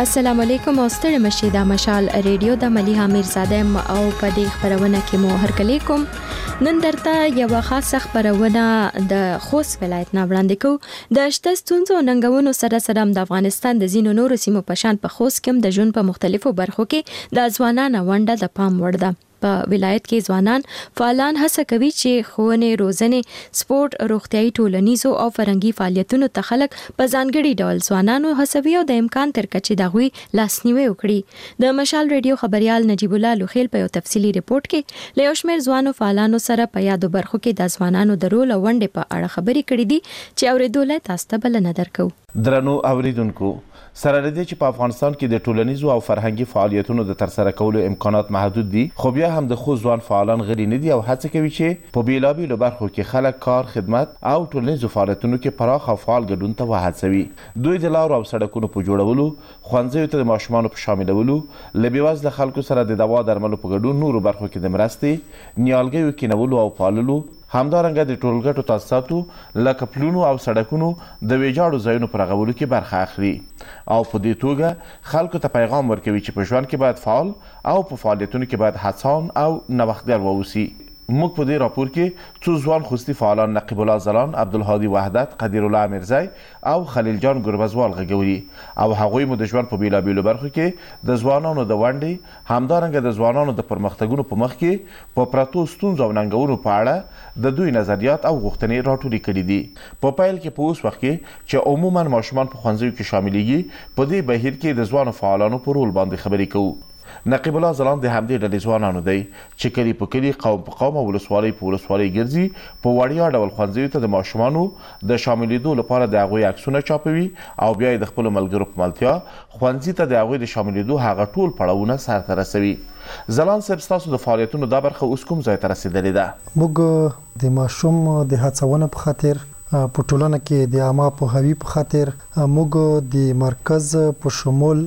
السلام علیکم او ستړي مشه د مشال ریډیو د مليحه میرزاده او په دې خبرونه کې مو هرکلیکم. نن درته یو خاصه خبرونه د خوست ولایت نه وړاندې کوم. د شته ستونزو ننګونو سره د افغانستان د زینو نورو سیمو په شان په خوست کې د ژوند په مختلفو برخو کې د ځوانانو ونډه د پام وړ ده. په ولایت کې ځوانان فعالان هڅه کوي چې ښوونې، روزنې، سپورت، روغتيایي، ټولنیزو او فرهنګي فعالیتونو ته خلک په ځانګړي ډول ځوانانو هڅوي او د امکان تر کچې د غوي لاسنیوي وکړي. د مشال ریډیو خبريال نجیب الله لوخیل په یو تفصیلی ریپورت کې له یو شمېر ځوانو فعالانو سره په یادو برخو کې د ځوانانو د رول او ونډې په اړه خبرې کړې دي چې اوریدل تاسو ته بلنه درکو. درنو اوریدونکو، سره لدې چې په افغانستان کې د ټولنیزو او فرهنګي فعالیتونو د ترسره کولو امکانات محدود دي، خو بیا هم د خو ځوان فعالان غړي نه دي او هڅه کوي چې په بیلابیلو برخو کې خلک کار، خدمت او ټولنیزو فعالیتونو کې پراخ او فعال ګډون ته وهڅوي. دوی د لارو او سړکونو په جوړولو، ښوونځیو ته د ماشومانو په شاملولو، له بېوزله خلکو سره د دوا درملو په ګډون نورو برخو کې د مرستې، نیالګیو کینولو او پاللو، همدارنګه د ټولګټو تاسیساتو لکه پلونو او سړکونو د ویجاړو ځایونو په رغولو کې برخه اخلي او په دې توګه خلکو ته پیغام ورکوي چې په ژوند کې باید فعال او په فعالیتونو کې باید هڅاون او نوښتګر واوسي. موږ په دې راپور کې څو ځوان خوستي فعالان نقیب الله زلان، عبدالهادي وحدت، قدیر الله میرزای او خلیل جان ګربزوال غږولي او هغوی مو د ژوند په بیلابیلو برخو کې د ځوانانو د ونډې، همدارنګه د ځوانانو د پرمختګونو په مخ کې په پرتو ستونزو او ننګونو په اړه د دوی نظریات او غوښتنې راټولې کړي دي. په پیل کې په اوس وخت کې چې عموما ماشومان په ښوونځیو کې شاملېږي، په دې بهیر کې د ځوانو فعالانو په رول باندې خبرې کوو. نقیب الله زلان د همدې ډلې ځوانانو دی چې کلی په کلی، قوم په قوم او ولسوالۍ په ولسوالۍ ګرځي، په وړیا ډول ښوونځیو ته د ماشومانو د شاملېدو لپاره د هغوی عکسونه چاپوي او بیا یې د خپلو ملګرو په ملتیا ښوونځي ته د هغوی د شاملېدو هغه ټول پړاوونه سرته رسوي. زلان صاحب، ستاسو د فعالیتونو دا برخه اوس کوم ځای ته رسېدلې ده؟ موږ د ماشوم د هڅونې په خاطر په ټولنه کې د عامه پوهاوي په خاطر موږ د مرکز په شمول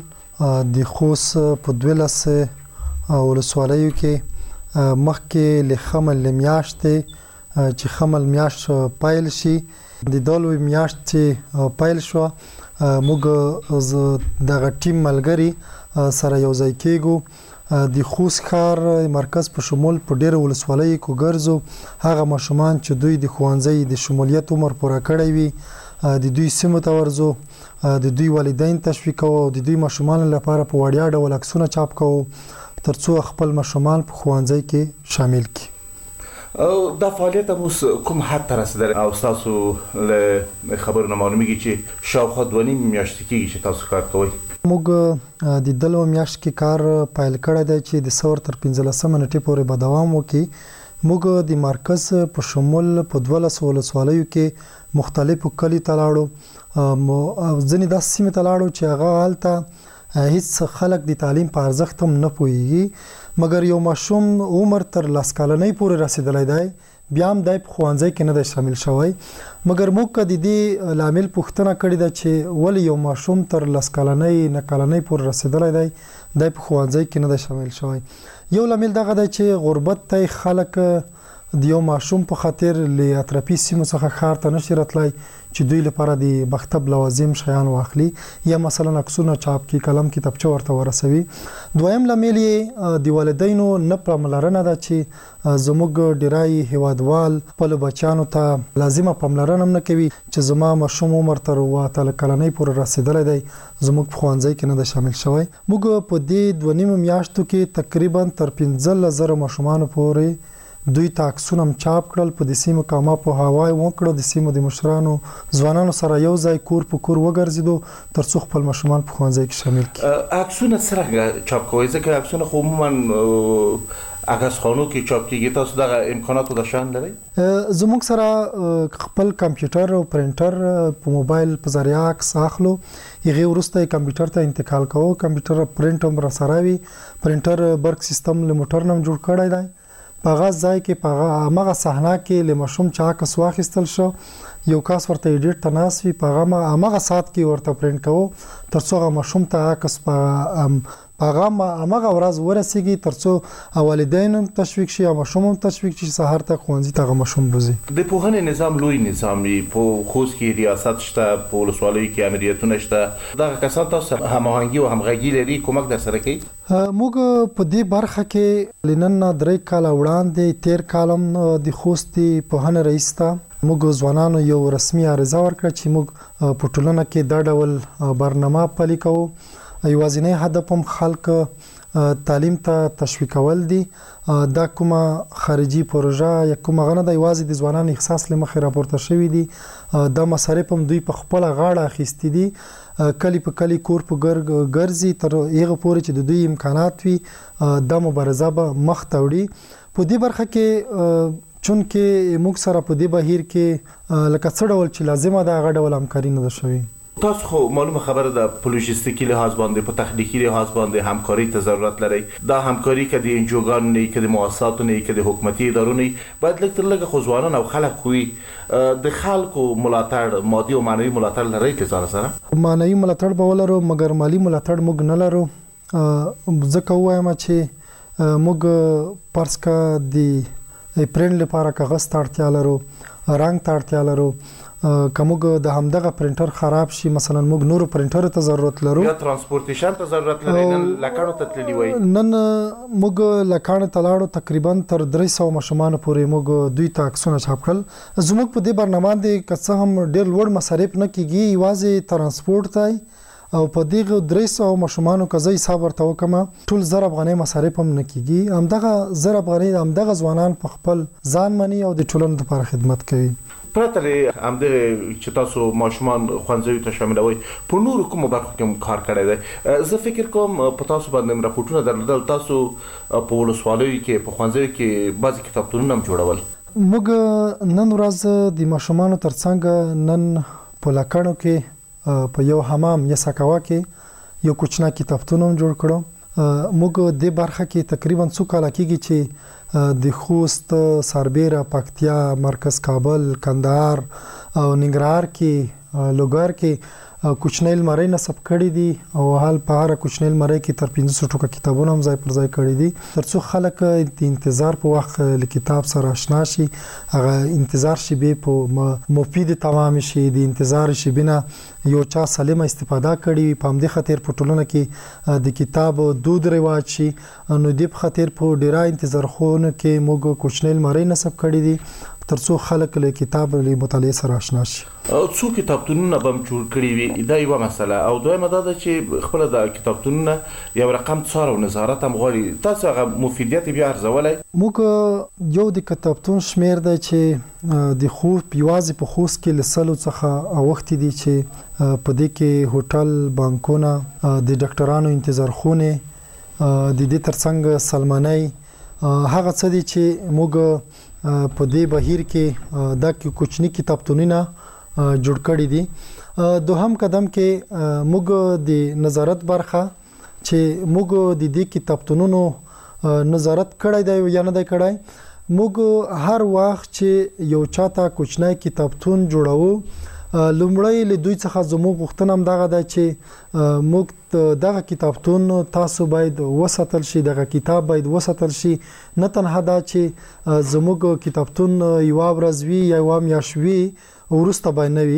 د خوست په 12 ولسوالیو کې مخکې له خمل میاشتې چې خمل میاشت پایل شي، د دالوي میاشت چې پایل شو، موږ دغه ټیم ملګری سره یو ځای کېږو. د خوست ښار مرکز په شمول په ډېرو ولسوالیو کې ګرځو. هغه ماشومان چې دوی د ښوونځي د شمولیت عمر پوره کړی وي، د دوی سیمو ته ورځو، د دوی والدین تشویق کوو او د دوی ماشومان لپاره په وړیا ډول عکسونه چاپ کوو ترڅو خپل ماشومان په ښوونځي کې شامل کړي. او دا فعالیت اوس کوم حد ته رسیدلی او تاسو له خبرونو معلومیږي چې شاوخوا 2.5 میاشتې کېږي چې تاسو کار کوئ؟ موږ د دلو میاشت کې کار پیل کړی دی چې د ثور تر 15 نیټې پورې به دوام وکړي. موږ د مرکز په شمول په 12 ولسوالیو کې مختلفو کلی ته لاړو، ځینې داسې سیمې ته لاړو چې هغه هلته هیڅ خلک د تعلیم په ارزښت هم نه پوهیږي، مګر یو ماشوم عمر تر 10 کلنۍ پورې رسیدلی دی، بیا هم دی په ښوونځي کې نه دی شامل شوی. مګر موږ د دې لامل پوښتنه کړې ده چې ولې یو ماشوم تر 10 کلنۍ 9 کلنۍ پورې رسیدلی دی په ښوونځي کې نه دی شامل شوی. یو لامل دغه دی چې غربت ته خلک د یو ماشوم په خاطر له اطرافي سیمو څخه ښار ته نشي راتلی چې دوی لپاره د مکتب لوازم شیان واخلي یا مثلا عکسونه چاپ کی، قلم، کتابچه ورته ورسوي. دویم لامل یې د والدینو نه پاملرنه ده چې زموږ ډیری هیوادوال خپل بچیانو ته لازمه پاملرنه هم نه کوي چې زما ماشوم عمر تر 13 کلنۍ پورې رسیدلی دی، زموږ په ښوونځي کې نه دی شامل شوی. موږ په دې 2.5 میاشتو کې تقریبا تر 15,000 ماشومانو پورې دوی ته عکسونه هم چاپ کړل، په د سیمو کامه په هوای وکړو، د سیمو د مشرانو ځوانانو سره یو ځای کور په کور وګرځیدو ترڅو خپل ماشومان په ښوونځي کې شامل کړي. عکسونه څنګه چاپ کوئ؟ ځکه عکسونه خو عموما عکسخانو کې چاپ کیږي، تاسو دغه امکاناتو د شان لرئ؟ زموږ سره خپل کمپیوټر او پرنټر په موبایل په ذریعه عکس اخلو، هغه وروسته کمپیوټر ته انتقال کوو. کمپیوټر پرنټ هم را سره وي، پرنټر برق سیستم له موټر نه جوړ کړی دی. په هغه ځای کې په هغه صحنه کې له ماشوم چې عکس واخیستل شو، یو کس ورته ایډیټ ته ناست وي، په هغه ساعت کې ورته پرنټ کوو ترڅو هغه ماشوم ته عکس په پیغام هغه ورځ ورسیږي ترڅو والدین تشویق شي او ماشوم تشویق شي سهار ته ښوونځي ته ماشوم بوزي. د پوهنې نظام لوی نظام دی په خوست کې ریاست شته په ولسوالیو کې امریتونه شته دغه کسان تاسو هماهنګي او همغږي لري کومک در سره کوي. موږ په دې برخه کې لنن 3 کال وړاندې 13 کالم د خوست پوهنې رئیس ته موږ ځوانانو یو رسمي عرضه ورکړه چې موږ په ټولنه کې دا ډول برنامه پلي کوو. یوازینی هدف هم خلک تعلیم ته تشویق کول دي. دا کومه خارجي پروژه یا کومه غنه د یوازې د ځوانانو احساس لمخې راپورته شوې دي. دا مصارف هم دوی په خپل غاړه اخیستي دي. کلی په کلی کور په ګرځي تر هغه پورې چې د دوی امکانات وي د مبارزه به مخ ته وړي. په دې برخه کې چونکه موږ سره په دې بهیر کې لکه څه ډول چې لازمه ده هغه ډول همکاري نه ده شوې. تاسو خو معلومه خبره ده په لوجستیکي لحاظ باندې په تخنیکی لحاظ باندې همکاري ته ضرورت لري. دا همکاري کې د انجوګانو نه کې د مؤسساتو نه کې د حکومتي ادارو نه باید لکه تر لږه خو ځوانان او خلک کوي د خلکو ملاتړ مادي او معنوي ملاتړ لري چې ځان سره معنوي ملاتړ به ولرو مګر مالی ملاتړ موږ نه لرو. ځکه وایم چې موږ پرسکا د پرنټ لپاره کاغذ ته اړتیا لرو رنګ ته اړتیا لرو. کومګ د همدغه پرنټر خراب شي مثلا موږ نور پرنټر ته ضرورت لرو یا ترانسپورټیشن ته ضرورت لري. نن لکانو ته تللی وای نن موږ لکانو ته لاړو تقریبا تر 300 ماشومان پورې موږ دوی ته عکسونه چاپ کړل. زموږ په دې برنامه کې که هم ډېر لوړ مصارف نه کیږي یوازې ترانسپورت ته او په دغه 300 ماشومانو کزې حساب ورته وکم ټول 1000 افغانۍ مصارف هم نه کیږي. همدغه 1000 افغانۍ همدغه ځوانان په خپل ځان مني او د ټولنې لپاره خدمت کوي. پرته همدغه چې تاسو ماشومان خوانځوي ته شاملوي په نور کوم برخو کې کار کړی دی. زه فکر کوم په تاسو باندې راپورټونه درلودل تاسو په ولسوالیو کې په خوانځوي کې بعضی کتابتونونه هم جوړول. موږ نن ورځ د ماشومانو ترڅنګ نن په لکانو کې په یو حمام یا سکاوا کې یو کوچنا کتابتون هم جوړ کړو. موږ د برخه کې تقریبا 2 کال کېږي چې د خوست سربیره پکتیا مرکز کابل کندهار او ننګرهار کې لوګر کې کوچنی لمرۍ نصب کړي دي او حال په هر کوچنی لمرۍ کې تر 500 ټوکه کتابونه هم ځای پر ځای کړي دي ترڅو خلک د انتظار په وخت له کتاب سره آشنا شي. هغه انتظار شي به په مفید تمام شي د انتظار شي بنا یو چا سالمه استفاده کړي په همدې خاطر په ټولنه کې د کتاب دود رواج شي. نو د خاطر په ډیره انتظار خونه کې موږ کوچنی لمرۍ نصب کړي دي ترڅو خلک له کتاب له مطالعه سره آشنا شي. څو کتابتونونه به جوړ کړي وي دا یو مسله او دویمه دا ده چې خپل د کتابتونونه یو رقم څار او نظارت هم غواړي. تاسو هغه مفیدیت بیا ارزولای موږ یو د کتابتون شمیر دی چې د خوست یوازې په خوست کې لسلو څخه وخت دي چې په دې کې هوټل بانکونه د ډاکټرانو انتظار خونه د دې ترڅنګ سلماني هغه څه دي چې موږ په دې بهیر کې دا کوچنی کتابتونونه جوړ کړی دي. دوهم قدم کې موږ د نظارت برخه چې موږ د دې کتابتونونو نظارت کړی دی یا نه دی کړی. موږ هر وخت چې یو چاته کوچنی کتابتون جوړاو لومړی له دوی څخه زموږ غوښتنه هم دغه ده چې موږ دغه کتابتون تاسو باید وساتل شي دغه کتاب باید وساتل شي. نه تنها دا چې زموږ کتابتون یو ورځ وی یا یو میاشت وی ورسته باندې وي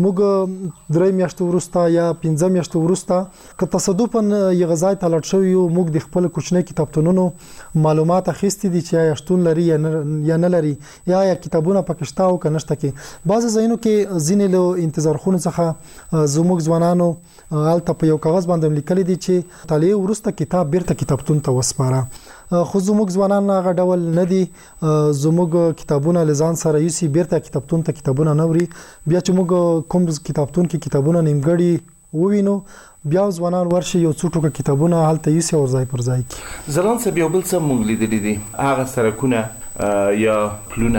موږ 3 میاشتې ورسته یا 15 میاشتې ورسته که تصادفاً یو غځای ته لاړ شو یو موږ د خپل کوچنی کتابتونونو معلومات اخیستي دي چې یا شتون لري یا نه لري یا کتابونه پکشتا او کنهشته کې بعض ځایونو کې ځینې له انتظار خونه څخه زموږ ځوانانو الته په یو کاغذ باندې لیکلي دي چې طالع ورسته کتاب بیرته کتابتون ته وسپاره. خو زموږ ځوانان هغه ډول نه دي. زموږ کتابونه لزان سره یوسي بیرته کتابتون ته کتابونه نه وري. بیا چې موږ کوم کتابتون کې کتابونه نیمګړي ووینو بیا ځوانان ورشي یو څو ټوکه کتابونه حالت یوسي او ځای پر ځای کی. زلان سه بیا بل څه موږ لیدلې دي هغه سرکونه یا پلونه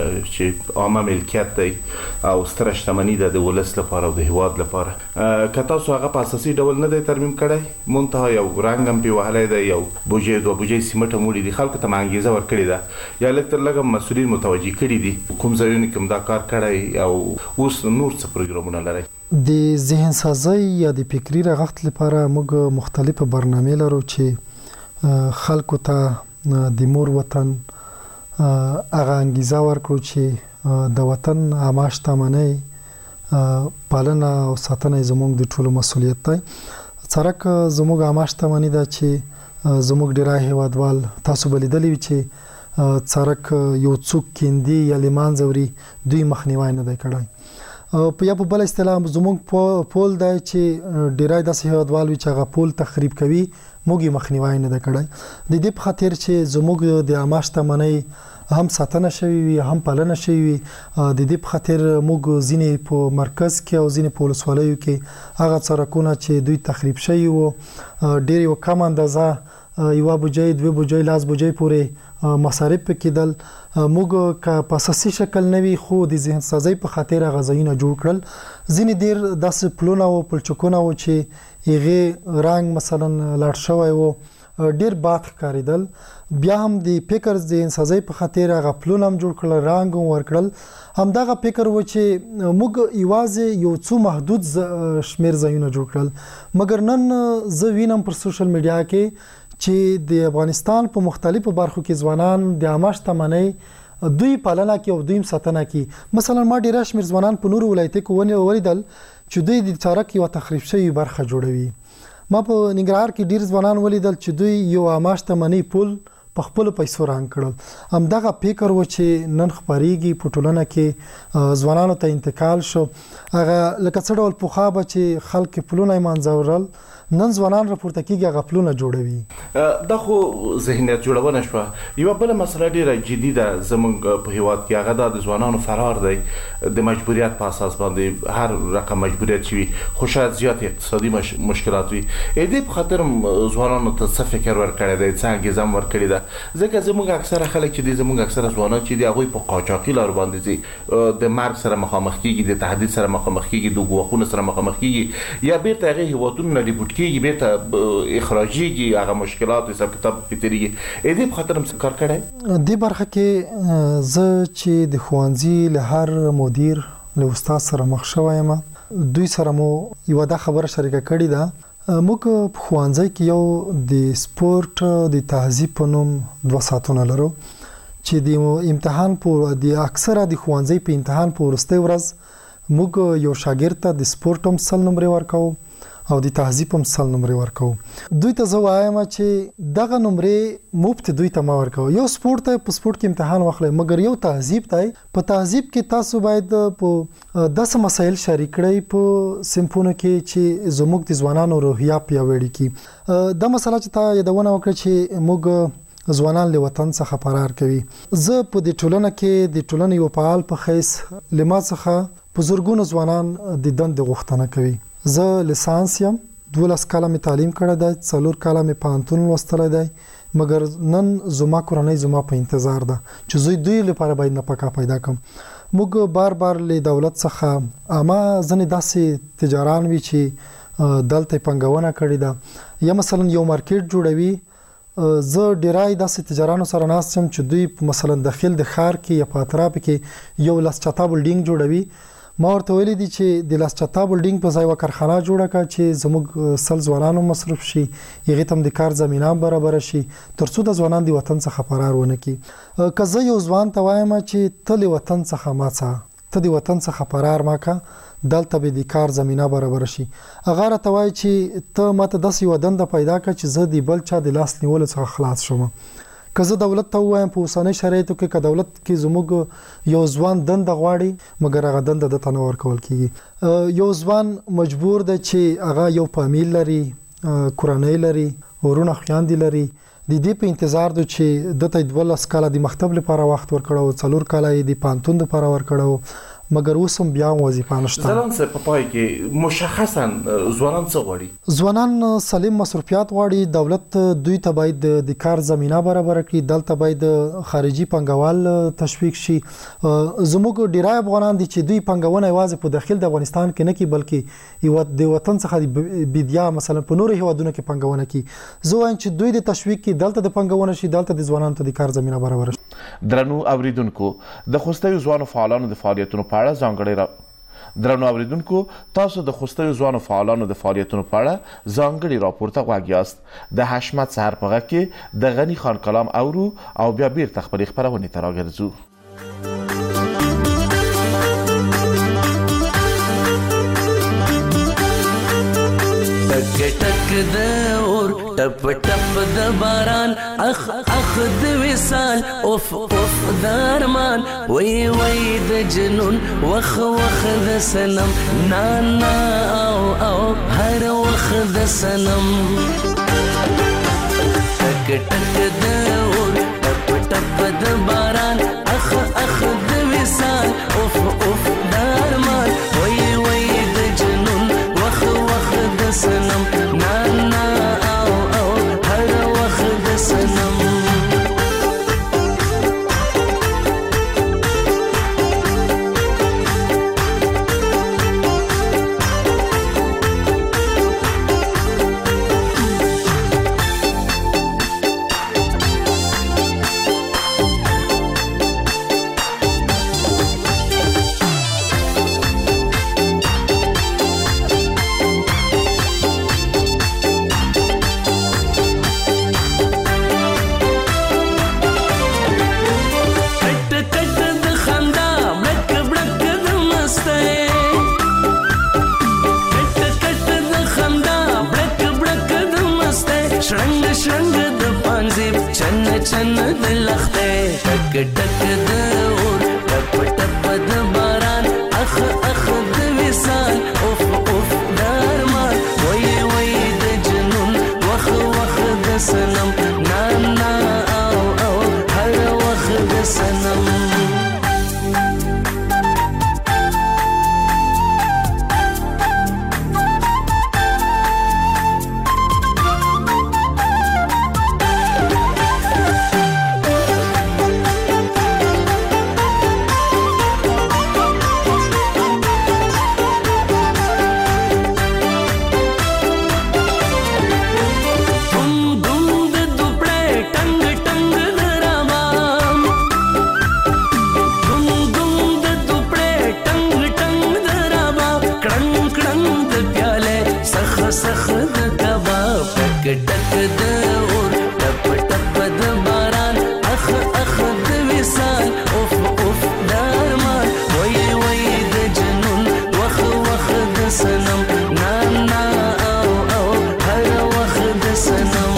چې عامه ملکیت دی او ستره شتمني ده د ولس لپاره او د هیواد لپاره که تاسو هغه په اساسي ډول نه دی ترمیم کړی منتها یو رنګ هم په وهلای دی یو بوجې دوه بوجې سیمټ موړي دي خلکو ته انګیزه ورکړي ده یا لکه لږه مسؤلین متوجي کړي دي کوم ځایونه کوم دا کار کړی او اوس نور څه پروګرامونه لري. د ذهن سازي یا د فکری رغښت لپاره موږ مختلفه برنامې لرو چې خلکو ته د مور وطن هغه انګیزه ورکړو چې د وطن عامه شتمنۍ پالنه او ساتنه زموږ د ټولو مسؤلیت دی. څرک زموږ عامه شتمنۍ ده چې زموږ ډیری هیوادوال تاسو بلیدلی چې څرک یو څوک کیندي یا لیمان زوري دوی مخنیوي نه دی کړی. په یا په بل اصطلاح زموږ پول دی چې ډیری داسې هیوادوال وي چې هغه پول تخریب کوي موږ مخنیوي نه دی کړی. د دې په خاطر چې زموږ د عامه شتمنۍ هم ساتنه شوی وي هم پالنه شوی وي، د دې په خاطر موږ ځینې په مرکز کې او ځینې په ولسوالیو کې هغه څرکونه چې دوی تخریب شوی وو ډیر یو کم اندازه یو بوجي دوه بوجي لاس بوجي پورې مصارف کېدل. موږ که په اساسي شکل نوي خو د ذهن سازي په خاطر غزاینه جوړ کړل. ځینې ډیر داسې پلونه او پلچکونه و چې هغه رنگ مثلا لاړ شوی وو ډیر باد ښکاریدل. بیا هم د فکر ذهن سازي په خاطر هغه پلونه هم جوړ کړل رنگ ور کړل. همدغه فکر و چې موږ ایوازې یو څو محدود شمیر ځایونه جوړ کړل. مګر نن زه وینم پر سوشل میډیا کې چې د افغانستان په مختلفو برخو کې ځوانان د عامه شتمنۍ دوی پالنه کوي او دوی ساتنه کوي. مثلا ما ډیر شمیر ځوانان په نورو ولایتونو کې ولیدل چې دوی د څرک یو تخریب شوی برخه جوړوي. ما په ننګرهار کې ډیر ځوانان ولیدل چې دوی یو عامه شتمنۍ پول په خپل پیسو رنګ کړل. همدغه فکر و چې نن خبريږي په ټولنه کې ځوانانو ته انتقال شو. هغه لکه څه ډول پوخا به چې خلک پلونه منځورل نن ځوانان راپورته کیږي غفلونه جوړوي. دا خو ذهنیت جوړونه شو. یو بل مسله ډیره جدي ده زموږ په هیواد کې، هغه د ځوانانو فرار دی د مجبوریت په اساس باندې هر رقم مجبوریت شي خو شاید زیات اقتصادي مشکلات وي. دې په خاطر ځوانانو ته څه فکر ورکړی دی، څه انګیزه ورکړی ده؟ ځکه زموږ اکثره خلک چې دي زموږ اکثره ځوانان چې دي هغه په قاچاقي لار باندې دي د مرګ سره مخامخ کیږي، د تهدید سره مخامخ کیږي، د ګواښونو سره مخامخ کیږي یا بیرته هغه هیوادونو نه ریپورټ کیږي بیرته اخراجيږي، هغه مشکلات حساب کتاب پیتريږي. دې په خاطر هم کار کړی. د برخه کې زه چې د خوانزي له هر مدیر له استاد سره مخ شوم دوی سره مو یو د خبره شریکه کړې ده. موږ په خوانځي کې یو د سپورت د تهذیب په نوم 2 ساعتونه لرو چې د امتحان په د اکثره د خوانځي په امتحان په ورسته ورځ موږ یو شاګرد ته د سپورت هم سل نمبر ورکاو او د تهذیب هم سل نمبر ورکاو. دوی ته زه وایم چې دغه نمبر مفت دوی ته ما ورکاو. یو سپورت ته په سپورت کې امتحان واخلئ مګر یو تهذیب ته په تهذیب کې تاسو باید په 10 مسایل شریک کړئ په سمپونه کې چې زموږ د ځوانانو روحیه پیاوړې کړي. دا مسله چې تا یادونه وکړه چې موږ ځوانان له وطن څخه فرار کوي. زه په دې ټولنه کې د ټولنې یو فعال په خیس لما څخه په زورګونو ځوانان د دند غوښتنه کوي. زه لیسانس یم 12 کاله می تعلیم کړی دی، 4 کاله می پانتون لوستلی دی، مګر نن زما کورنۍ زما په انتظار ده چې زه دوی لپاره باید نه پکا پیدا کوم. موږ بار له دولت څخه اما ځنې داسې تجاران وی چې دلته پنګونه کړی ده یا مثلا یو مارکیټ جوړوي. زه ډیرای داسې تجارانو سره ناستم چې دوی مثلا داخل د ښار کې یا په اطراف کې یو لاسچتا بلډینګ جوړوي. ما ورته ویل دي چې د لاسچتا بلډینګ په ځای وکرخانه جوړه کړه چې زموږ سل ځوانانو مصرف شي، هغه تم د کار زمينه برابر شي ترڅو د ځوانان د وطن څخه فرار ونه کړي. که زه یو ځوان ته وایم چې ته له وطن څخه ماڅه ته د وطن څخه فرار ماکه دلته به د کار زمينه برابر شي، هغه راته وایي چې ته ماته داسې یو دنده پیدا کړه چې زه د بل چا د لاس نیول څخه خلاص شوم. که زه دولت ته وایم په اوسنۍ شرایطو کې که دولت کې زموږ یو ځوان دنده غواړي مګر هغه دنده د تنه ورکول کیږي. یو ځوان مجبور دی چې هغه یو فامیل لري، کورنۍ لري، ورونه خويندې لري، د دې په انتظار دی چې دته 12 کاله د مکتب لپاره وخت ورکړو، 4 کاله د پانتون لپاره ورکړو مګر اوس هم بیا وظیفه نشته. ځلان څه په پای کې مشخصا ځوانان څه غواړي؟ ځوانان سالم مصرفيات غواړي. دولت دوی ته باید د کار زمينه برابر کړي، دلته باید خارجي پنګوال تشویق شي. زموږ ډیرای افغانان دي چې دوی پنګونه یوازې په داخل د افغانستان کې نه کوي بلکې یو د وطن څخه بيدیا مثلا په نورو هیوادونو کې پنګونه کوي. زه وایم چې دوی د تشویق کې دلته د پنګونه شي، دلته د ځوانانو ته د کار زمينه برابر شي. درنو اوریدونکو د خوستي ځوانو فعالانو د فعالیتونو په اړه درنو اوریدونکو تاسو د خوستیو ځوانو فعالانو د فعالیتونو په اړه ځانګړي راپورته غواړئ یاست د حشمت سحر په غږ کې د غنی خان کلام اورو او بیا بیرته خپل خبرونه ته راګرځو. ټک ټک د اور ټپ ټپ د باران اخ اخ د وصال اوف اوف د ارمان وی وی د جنون وخ وخ د سنم نا نا او او هر وخ د سنم ټک ټک د اور ټپ ټپ د باران اخ اخ د وصال اوف اوف د ارمان وی وی د جنون وخ وخ د سنم نا نا او او هر وخ د سنم چن د لخته ټک ټک د اور ټپ ټپ د باران اخ اخ د وصال اوف اوف د ارمان وی وی د جنون وخ وخ د سنم نا نا او او هر وخ د سنم سخ د کباب ټک ټک د اور ټپ ټپ د باران اخ اخ د وصال اوف اوف د ارمان وی وی د جنون وخ وخ د سنم نا نا او او هر وخ د سنم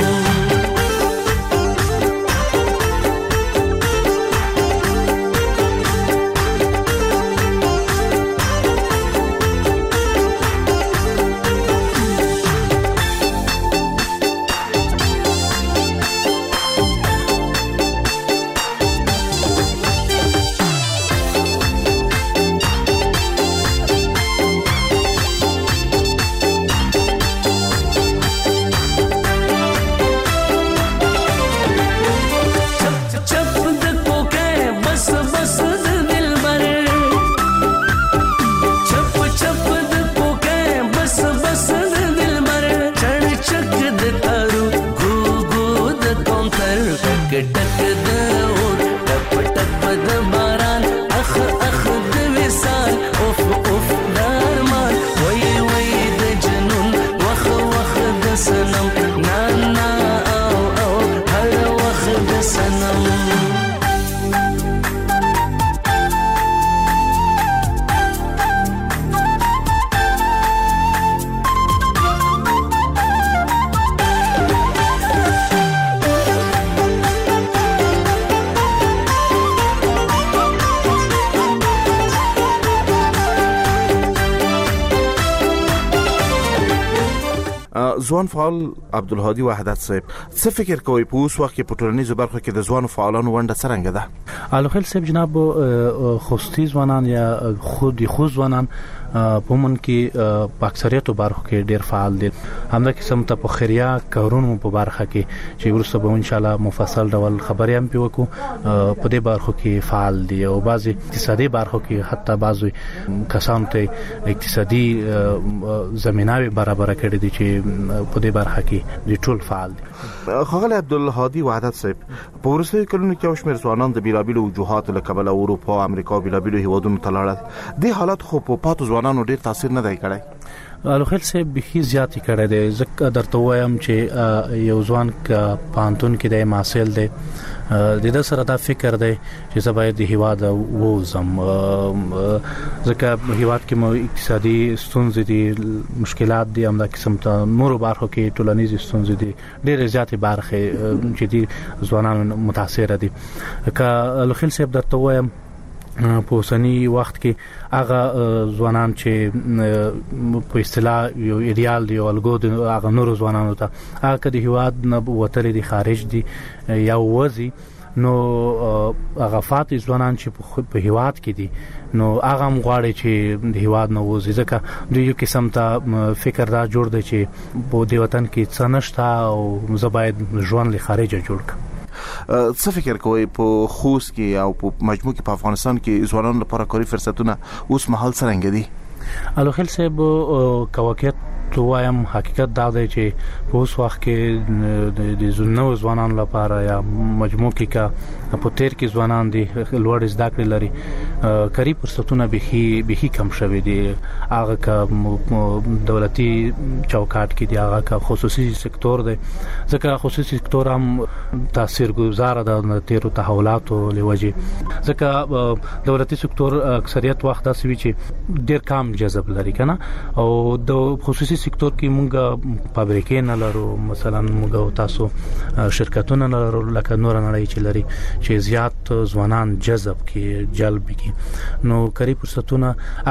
ټک د اور ټپ ټپ د باران اخ اخ د وصال اوف اوف د ارمان وی وی د جنون وخ وخ د سنم نا نا او او هر وخ د سنم ځوان فعال عبدالهادي وحدت صاحب څه فکر کوي په اوس وخت کې په ټولنیزو برخو کې د ځوانو فعالانو ونډه څرنګه ده؟ الخل صاحب جناب خوستی ځوانان یا خود ځوانان په من کې په اکثریت برخو کې ډیر فعال دي. همدا قسم ته په خیریه کارونو په برخه کې چې ورسره به ان شاء الله مفصل ډول خبرې هم پیوکو په دې برخو کې فعال دي او بعضي اقتصادي برخو کې حتی بعضي کسان ته اقتصادي زميناوي برابر کړي دي چې په دې برخه کې د ټول فعال دي. خغل عبدالهادي وحدت صاحب په ورسره کلونو کې اوشمیر ځوانان د بیلابیلو وجوهاتو له کبله اروپا او امریکا بیلابیلو هیوادونو ته لاړل. د حالت خو په پاتو ځوانانو ځوانانو ډیر تاثیر نه دی کړی؟ الوخیل صاحب بخي زیاتی کړی دی. ځکه درته وایم چې یو ځوان پانتون کې د ماسل دی د سره دا فکر دی چې زه باید د هیواد ووزم، ځکه هیواد کې مو اقتصادي ستونزې دي، مشکلات دي، همدا قسم ته نورو برخو کې ټولنیز ستونزې دي، ډېرې زیاتې برخې چې دي ځوانان متاثر دي. که الوخیل صاحب درته وایم په اوسنی وخت کې هغه ځوانان چې په اصطلاح یو ایډیال دی او الګو د هغه نورو ځوانانو ته هغه د هیواد نه وتلي دي، خارج دي یا وځي، نو هغه فاتح ځوانان چې په هیواد کې دي نو هغه مغواړي چې د هیواد نه وځي، ځکه د یو قسم ته فکر دا جوړ دی چې په دې وطن کې څه نشته او زه باید ژوند له خارجه جوړ کړم. څه فکر کوي په خوست کې او په مجموع کې په افغانستان کې ځوانانو لپاره کاري فرصتونه اوس مهال څنګه دي؟ الوخیل صاحب کواکیت وایم حقیقت دا دی چې په اوس وخت کې د نو ځوانانو لپاره یا مجموع کې کا په تیر کې ځوانان دي لوړ زده کړې لري، کاري فرصتونه به کم شوي دي، هغه کا دولتي چوکاټ کې دي، هغه کا خصوصي سکتور دی، ځکه خصوصي سکتور هم تاثیرګذار ده د تیرو تحولاتو لوجه، ځکه دولتي سکتور اکثریت وخت داسې وي چې ډیر کم جذب لري کنه، او د خصوصي سکتور کې مونږه فابریکې نه لرو، مثلا مونږه تاسو شرکتونه نه لرو لکه نور نړۍ چې لري چې زیات ځوانان جذب کې جلب کې، نو کاری فرصتونه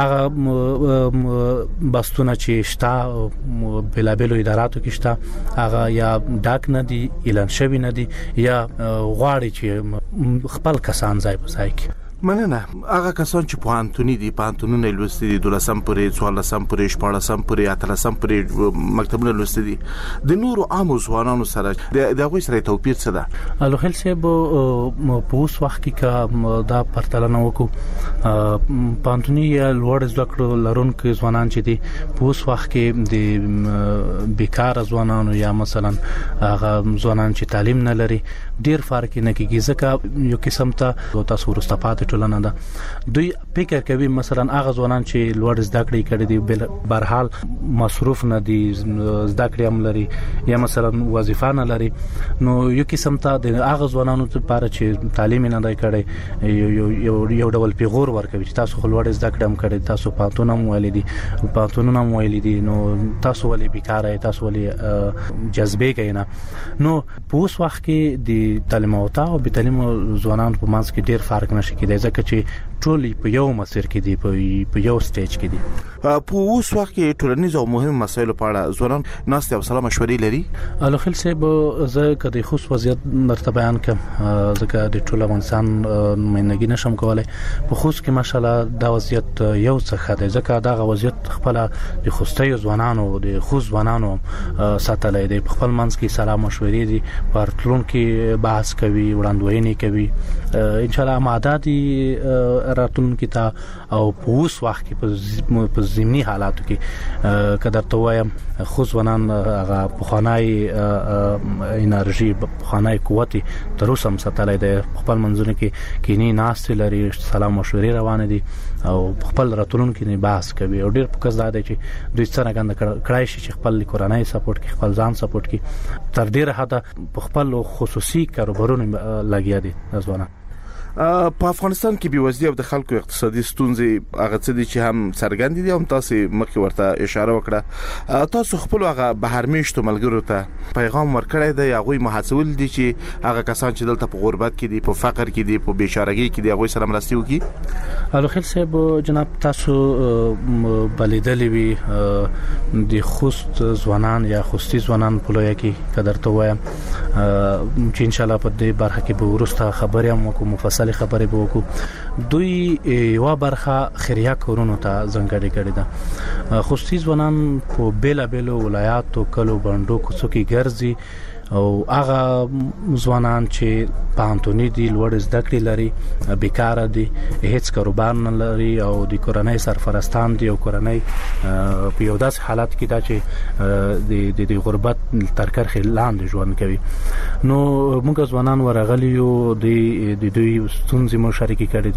هغه بستونه چې شته بلابلو اداراتو کې شته هغه یا ډاک نه دي، اعلان شوی نه دي، یا غواړي چې خپل کسان ځای په ځای کې. مننه. هغه کسان چې پوهنتوني دي، پوهنتونونه لوستي دي، 12م پورې، 14م پورې، 14م پورې، 13م پورې مکتبونه لوستي دي، د نورو عامو ځوانانو سره د هغوی سره توپیر څه ده؟ الوخیل صاحب په اوس وخت کې دا پرتلنه وکړو، پوهنتوني یا لوړ زده کړو لرونکي ځوانان چې دي په اوس وخت کې د بیکار ځوانانو یا مثلا هغه ځوانان چې تعلیم نه لري ډیر فرق نه کیږي، ځکه یو قسم ته تاسو ورسته پاتې ټولنه ده، دوی فکر کوي مثلا هغه ځوانان چې لوړ زده کړې کړي دي برحال مصروف نه دي، زده کړې هم لري یا مثلا وظیفه نه لري، نو یو قسم ته د هغه ځوانانو لپاره چې تعلیم نه دی کړي یو ډول پیغور ورکوي چې تاسو لوړ زده کړې هم کړي، تاسو پاتون هم ولیدي، پاتونونه هم ولیدي، نو تاسو ولې بیکار یې، تاسو ولې جذبې کوي نه. نو په اوس وخت کې د تعلیم او بې تعلیم ځوانانو په منځ کې ډیر فرق نشي کېدای، ځکه چې ټول په یو مسیر کې دي، په یو سټیج کې دي. په اوس وخت کې ټولنیز او مهم مسایلو په اړه ځوانان ناست او سلام مشورې لري. الوخیل صاحب زه کدي خصوص وضعیت مرتبه بیان کوم، ځکه د ټول افغانستان نمائندګي نشم کولای، په خصوص کې ماشاءالله دا وضعیت یو څه دی، ځکه دا وضعیت خپل د خوستي ځوانانو د خوست ځوانانو ساتلای دي، په خپل منځ کې سلام مشورې دي، پر ټولون کې بحث کوي، وړاندوینې کوي، ان شاء الله آماده دي راتلونکي ته. او په اوس وخت کې په ضمني حالاتو کې قدر ته وایم خو ځوانان هغه پخوانی انرژي، پخوانی قوت تر اوسه هم ساتلای دي، خپل منځونه کې کینی ناست لري، سلام مشورې روانه دي او خپل راتلونکي نه بحث کوي، او ډیر پکې زده چې دوی څنګه کړای شي چې خپل کورنۍ سپورټ کې، خپل ځان سپورټ کې، تر ډیره حد په خپل خصوصي کاروبارونو لګیا دي ځوانان. په افغانستان کې بېوزلي او د خلکو اقتصادي ستونزې هغه څه دي چې هم څرګند دي، هم تاسو مخکې ورته اشاره وکړه. تاسو خپل هغه بهرمېشتو ملګرو ته پیغام ورکړی دی، هغوی محاسول دي چې هغه کسان چې دلته په غربت کې دي، په فقر کې دي، په بیچارهګۍ کې دي، هغوی سره مرستې وکړي؟ الوخیل صاحب جناب تاسو بلیدلې وي د خوست ځوانان یا خوستي ځوانان په لویه کې قدر ته وایم چې ان شاء الله په دې برخه کې به وروسته خبرې هم وکړو، مفصل خبرې به وکړو. دوی یو برخه خیریه کورونو ته ځانګړې کړې ده، خوستي ځوانان په بیلابلو ولایاتو، کلو، بندو، کوڅو کې ګرځي، او هغه ځوانان چې پوهنتوني دي، لوړ زده کړې لري، بیکار دي، هیڅ کاروبار نه لري، او د کورنۍ سرپرستان دي، او کورنۍ په یو داسې حالت کې ده چې د غربت تر کرښې لاندې ژوند کوي. نو موږ ځوانان ورغلي یو د دوی ستونزې مو شریکې کړې دي،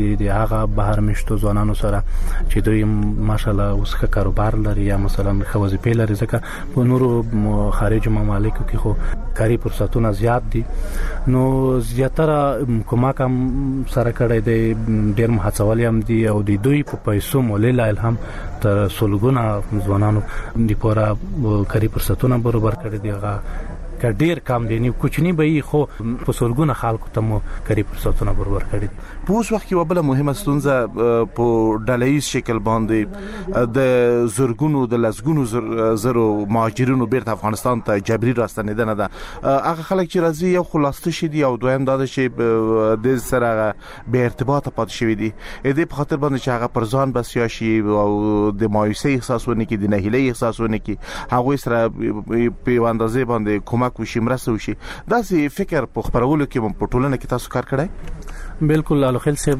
دي د هغه بهر مشتو ځوانانو سره چې دوی ماشالله اوس ښه کاروبار لري یا مثلا ښه وظیفې لري، ځکه په نورو خارج ممالکو کې خو کاري فرصتونه زیات دي. نو زیاتره کومک هم سره کړی دی، ډېر هڅول هم دي او د دوی په پیسو مولل هم تر سلګونه ځوانانو د پوره کاري فرصتونه برابر کړی دی. هغه ډیر کم دي، نه کوچنی به خو په سلګونه خلکو ته مو کاري فرصتونه برابر کړی دي. په اوس وخت کې وبله مهمه ستونزه په ډله‌ییز شکل باندې د زرګونو د لسګونو زرو مهاجرینو بیرته افغانستان ته جبري راستنیدنه ده. هغه خلک چې راځي یو خلاصه شي دي او دویم دا چې د سره به ارتباط پات شوی دي، دې په خاطر باندې چې هغه پر ځان بسیا شي او د مایوسۍ احساس ونه کړي، د نهیلۍ احساس ونه کړي، هغه سره په اندازې باندې کومک وشي، مرسته وشي. دا سي فکر په خبرولو کې په ټولنه کې تاسو کار کړی؟ بالکل الخل صاحب،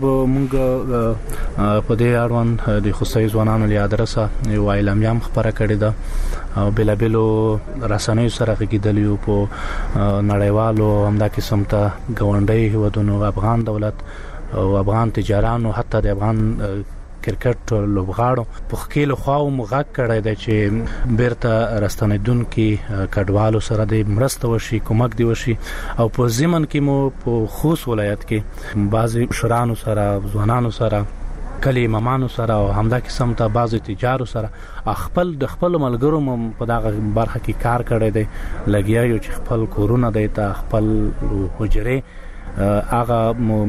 مونږ په دې اړوند د خصوصي ځوانانو له ادرسه یو اعلامیه خبره کړې ده او بلابلو رسنیو سره کېدلیو په نړیوالو همدا قسم ته غونډې هیوادونو، افغان دولت او افغان تجارانو، حتی د افغان کرکټ لوبغاړو په خېلو خواو مغاک کړی دی چې بیرته راستنیدون کې کډوالو سره د مرسته وشي، کومک دی وشي. او په ضمن کې مو په خوست ولایت کې بعضی شرانو سره، ځوانانو سره، کلی امامانو سره او همدا قسم ته بعضی تجارو سره خپل د خپل ملګرو په دغه برخه کې کار کړی دی، لګیا یو چې خپل کورونه دی ته خپل حجره هغه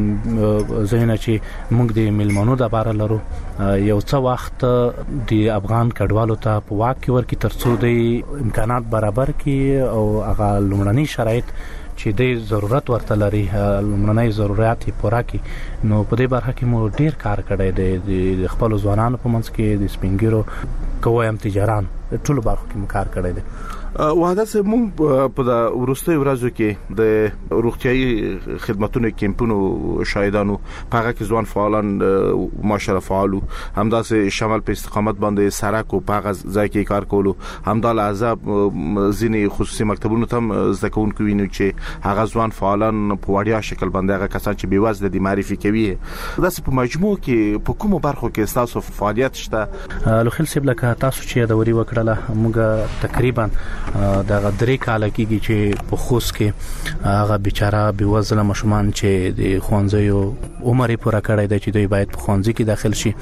زینه چې موږ د ملمنو د بار لرو یو څه وخت د افغان کډوالو ته په واقع ورکی ترڅو د امکانات برابر کی او هغه لومړني شرایط چې د ضرورت ورته لري، لومړني ضرورت یې پوره کی. نو په دې برخه کې مو ډیر کار کړی دی، د خپل ځوانانو په منځ کې د سپینګیرو کویم تجاران ټول برخه کې کار کړی دی. وحده سه مونږ په د ورستۍ ورځو کې د روغتيایي خدماتونو کیمپونو شاهدانو، هغه کې ځوان فعالان ماشاءالله فعالو، همداسې شمال په استقامت باندې سرک او هغه ځای کې کار کولو، همدا لحظه ځینی خصوصي مکتبونو ته ځکون کوي چې هغه ځوان فعالان په وړیا شکل باندې هغه کسان چې بیوازله دي معرفي کوي. داسې په مجموع کې په کومو برخو کې تاسو فعالیت شته؟ لوخل سیب لکه تاسو چې د وری وکړه، موږ تقریبا دغه درې کال کېږي چې په خوست کې هغه بیچاره بیوزله مشمان چې د خوانځي عمر پوره کړی دی چې دوی باید په خوانځي کې داخل شي.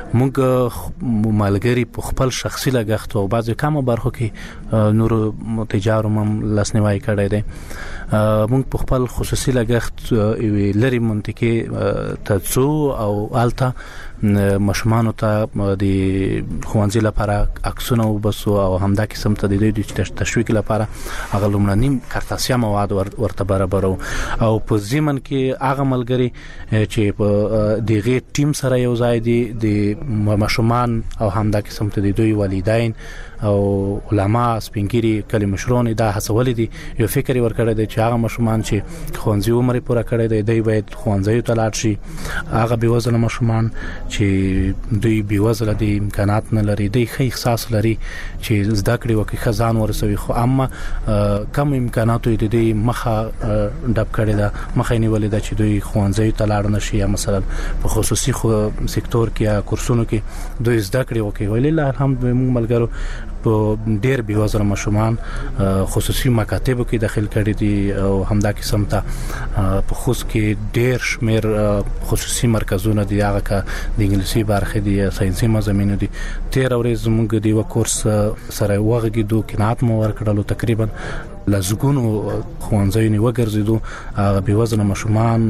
موږ مالګری په خپل شخصي لګښت او بعضی کم برخو کې نور تجارو هم لاسنیوي کړی دی. موږ په خپل خصوصي لګښت لري منطقه تڅو او التا مشمانو ته د خوانځي لپاره عکسونه وبسو او همدا قسم ته د دې تشویق لپاره هغه لومړنی کارتاسیا مواد ورته برابرو. او په ضمن کې هغه ملګری چې په دغه ټیم سره یو ځای دي د مشمان او همدا قسم ته د دوی والدین او علما سپینګری کلی مشرون دا هڅول دي، یو فکر ورکړی دی چې هغه مشمان چې خوانځي عمر پوره کړی دی باید خوانځي ته لاړ شي. هغه بیوزله مشمان چې دوی بیوزله دي، امکانات نه لري، دوی ښه احساس لري چې زده کړې وکړي، خزان ورسوي، خو اما کم امکاناتو د دوی مخه ډب کړی دا، مخه نیولې ده چې دوی خوانځي ته لاړ نشي یا مثلا په خصوصي سکتور کې یا کورسونو کې دوی زده کړې وکړي. ولله الحمد موږ ملګرو په ډېر بیوزله مشمان خصوصي مکاتبو کې داخل کړي دي او همدا قسم ته په خوست کې ډېر شمیر خصوصي مرکزونه دي، هغه کا د انګلیسي برخه دي، ساينسي مضامین دي. 13 ورځې موږ د یو کورس سره وغږیدو، قناعت مو ورکړلو، تقریبا لزګونو خوانځي نه وګرځیدو. هغه بیوزله مشمان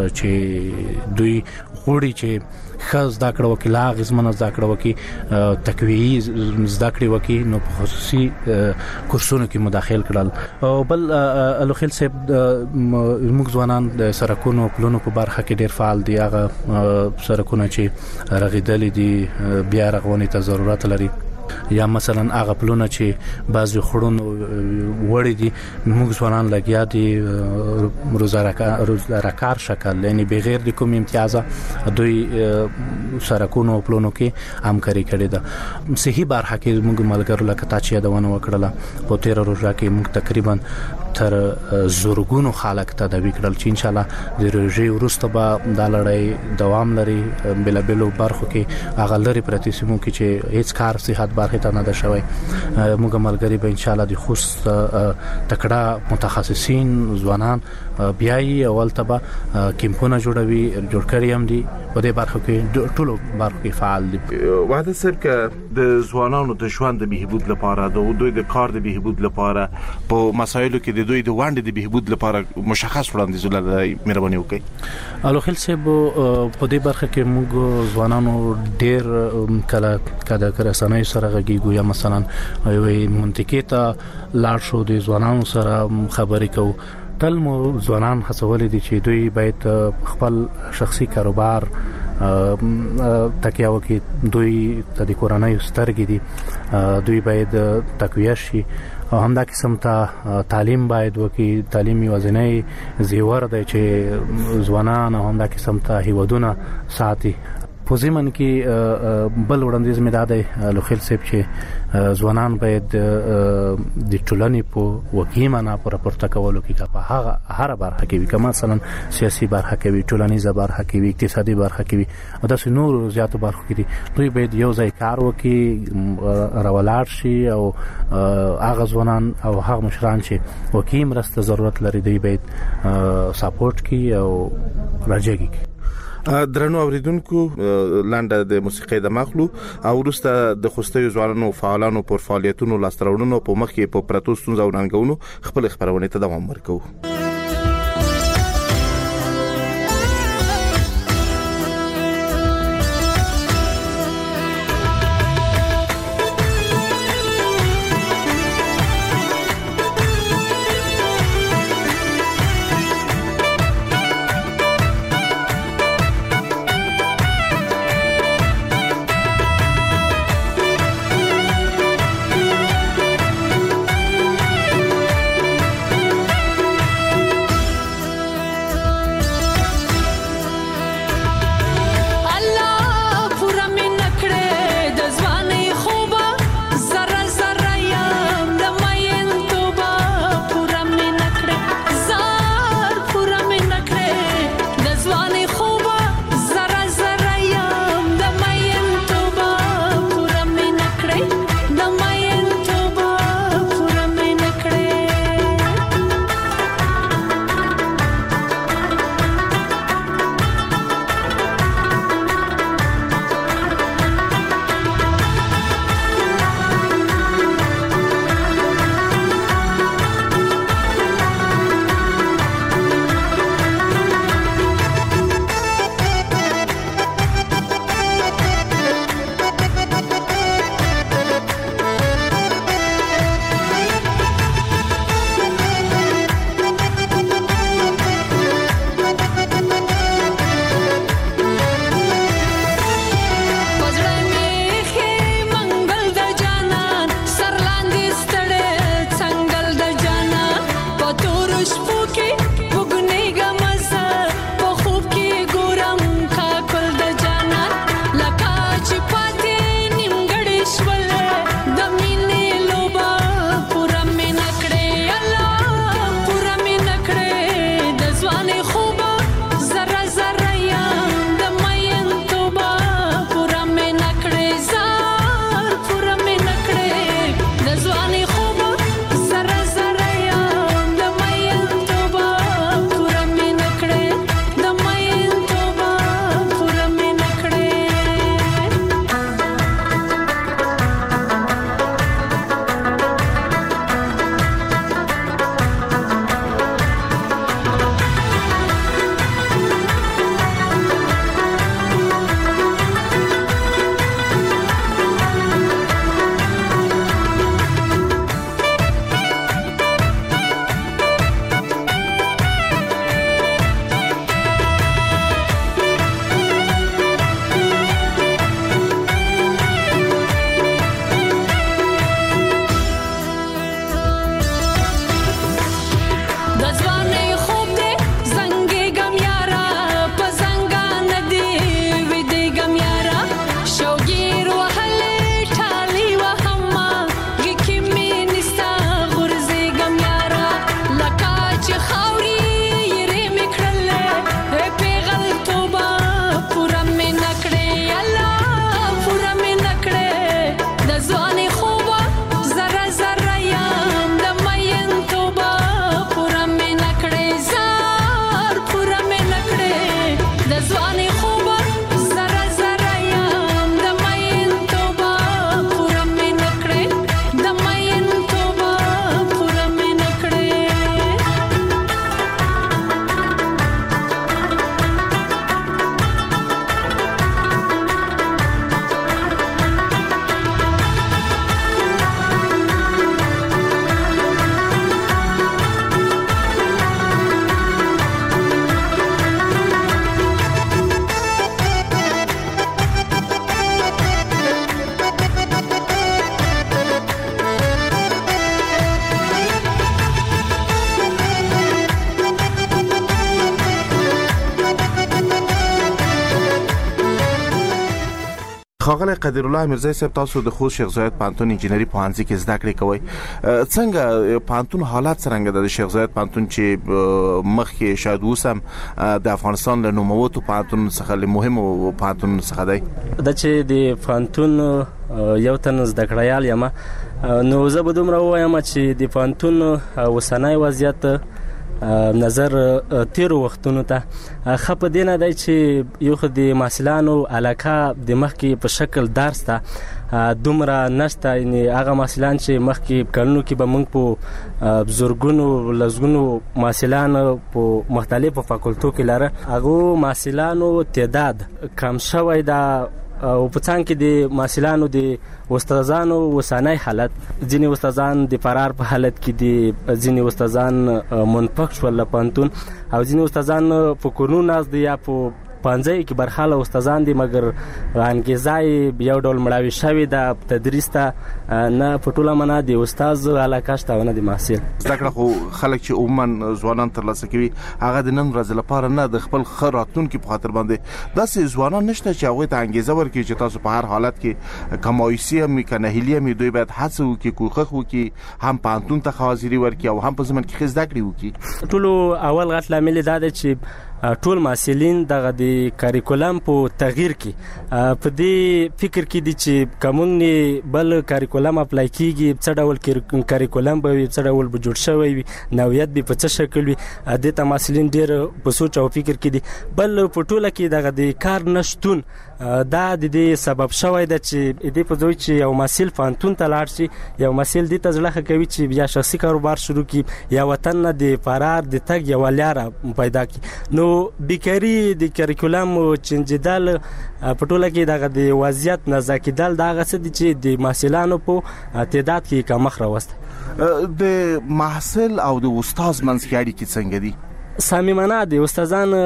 چې دوی غوړي چې خاص دا کړو کې لا غزمنه زده کړو کې تقویی زده کړو کې نو په خصوصي کورسونو کې مداخل کړل. او بل الوخیل صاحب موږ ځوانان د سرکونو پلونو په برخه کې ډیر فعال دي. هغه سرکونه چې رغیدل دي بیا رغونې ته ضرورت لري، یا مثلا هغه پلونه چې بعضی خړون وړي دي، موږ ځوانان لګیا دي روزانه کار شکل، یعنی بغیر د کوم امتیاز دوی سرکونو پلونو کې همکاري کړې ده. صحیح برخه کې موږ ملګرو لکه تا چې دا ونه وکړله په 13 ورځې کې موږ تقریبا تر زورګونو خلک تداوی کړل چې ان شاء الله د روژې وروسته به دا لړۍ دوام لري بلابلو برخو کې هغه لري پرتی سیمو کې چې هیڅ کار صحت برخه ته نه ده شوی موږ ملګری به ان شاء الله د خوست تکړه متخصصین ځوانان بیاي اول تبه کیمپونه جوړ کړی هم دي په دې برخه کې ټولو برخو کې فعال دي. وحده صاحب که د ځوانانو د ژوند د بهبود لپاره د دوی د کار د بهبود لپاره په مسایلو کې د دوی د وړاندې د بهبود لپاره مشخص وړاندیزونه لري مهرباني وکړئ. الوخیل صاحب په دې برخه کې موږ ځوانانو ډېر کله رسنۍ سره غږیږو یا مثلا یوې منطقې ته لاړ شو د ځوانانو سره خبرې کوو تل مو ځوانان هڅولې دي چې دوی باید خپل شخصي کاروبار تکیه وکړي دوی د کورنۍ سترګې دي دوی باید تقویه شي او همدا قسم ته تعلیم باید وکړي تعلیم یوازینی زیور دی چې ځوانان او همدا قسم ته هیوادونه ساتي په ځمن کې بل وړاندیز مې داده لوخیل صاحب چې ځوانان باید د ټولنې په وکیمانه پر پورته کولو کې په هغه برخه کې کما مثلا سیاسي برخه کې وي ټولنیزه برخه کې وي اقتصادي برخه کې وي او داسې نور زیاتو برخو کې دي دوی باید یو ځای کار وکړي راولار شي او هغه ځوانان او هغه مشران چې وکیم راسته ضرورت لري دوی باید سپورټ کوي او راجګي کوي. درنو اوریدونکو لانډه د موسیقي د مخلو او وروسته د خوستي ځوانانو فعالانو پر فعالیتونو لاسترونو په مخ کې په پروتو ستونزو وننګونو خپل خبرونه ته دوام ورکوي. ښاغلی قدیر الله میرزای صاحب، تاسو د خوست شیخ زاید پوهنتون انجینري پوهنځي کې زده کړې کوئ. څنګه پوهنتون حالات څرنګه د شیخ زاید پوهنتون چې مخکې شاید اوس هم د افغانستان له نوموتو پوهنتون څخه له مهمو پوهنتون څخه دی؟ دا چې د پوهنتون یو تن زده کړیال یم، نو زه به دومره ووایم چې د پوهنتون اوسنی وضعیت نظر تیرو وختونو ته ښه په دې نه دی چې یو خو د محصلانو علاقه د مخکې په شکل درس ته دومره نشته. یعنې هغه محصلان چې مخکې کلونو کې به موږ په زرګونو لسګونو محصلان په مختلفو فاکولتو کې لره، هغو محصلانو تعداد کم شوی ده. او په څنګ کې د محصلانو د استادانو وسانه حالت، ځینې استادان د فرار په حالت کې دي، ځینې استادان منفق شول له پوهنتون، او ځینې استادان په کورونو ناست دي یا په پوهنځیو کې برخاله استادان دي، مګر انګیزه یې یو ډول مړاوې شوې ده تدریس ته، نه په ټوله معنا د استاد علاقه شته او نه د محصل. زده کړه خو خلک چې عموما ځوانان ترلاسه کوي هغه د نن ورځې لپاره نه، د خپل ښه راتلونکي په خاطر باندې. داسې ځوانان نشته چې هغوی ته انګیزه ورکړي چې تاسو په هر حالت کې که مایوسي هم وي که نهیلي هم وي، دوی باید هڅه وکړي، کوښښ وکړي، هم پوهنتون ته حاضري ورکړي او هم په ضمن کې ښه زده کړې وکړي. ټولو اول غټ لامل دا دی چې ټول محصلین دغه د کاریکولم په تغییر کې په دې فکر کې دي چې کومنګ بل کاریکولم اپلای کیږي، څه ډول کاریکولم به وي، څه ډول به جوړ شوی وي، نوعیت به په څه شکل وي. د ته محصلین ډیر په سوچ او فکر کې دي. بل په ټوله کې دغه د کار نشټون دا د دې سبب شوی ده چې دې په ځای چې یو محصل پوهنتون ته لاړ شي، یو محصل دې ته زړه کوي چې یا شخصي کاروبار شروع کړي یا وطن نه د فرار د تګ یو لاره پیدا کړي. نو بیکاري د کریکولم چینجیدل په ټوله کې دغه د وضعیت نه ځکیدل دا غڅ دي چې د محصلانو په تعداد کې کمښت راوست. د محصل او د استاد منځ کې اړیکې څنګه دي؟ صمیمانه دي. استادان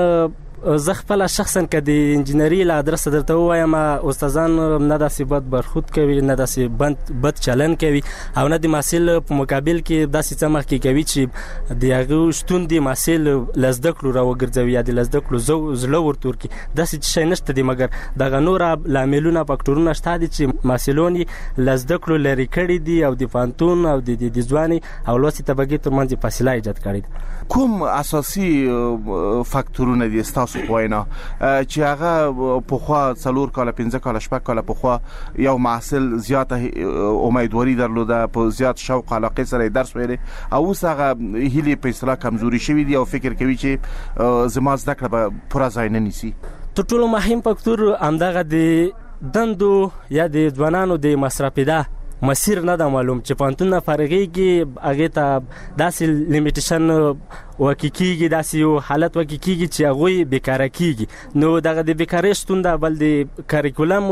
زه خپل شخصا که د انجینري له ادرسه درته ووایم، استادان نه داسې بد برخورد کوي، نه داسې بد چلن کوي، او نه د محصل په مقابل کې داسې څه مخکې کوي چې د هغه شتون د محصل له زده کړو راوګرځوي یا د له زده کړو زړه ورته ورکړي. داسې شی نشته دي، مګر دغه نور لاملونه فاکټورونه شته دي چې محصلون یې له زده کړو لرې کړي دي او د پوهنتون او د ځوانۍ او لوستې طبقې ترمنځ فاصله ایجاد کړې ده. کوم اساسي فاکټورونه دي ستاسو په وینا چې هغه پخوا 4 کاله 5 کاله 6 کاله پخوا یو محصل زیاته امیدواري درلوده، په زیات شوق علاقه سره درس ویلي، او اوس هغه هیلې په اصطلاح کمزوري شوي دي او فکر کوي چې زما زده کړه به پوره ځای نه نیسي؟ تر ټولو مهم فاکتور همدغه د دندو یا د ځوانانو د مصرفیده مسیر نه د معلوم چې پوهنتون نه فارغېږي، هغې ته داسې لیمیټیشن وکیږي، داسې یو حالت وکیږي چې هغوی بیکاره کیږي. نو دغه د بیکارۍ شتون ده. بل د کاریکولم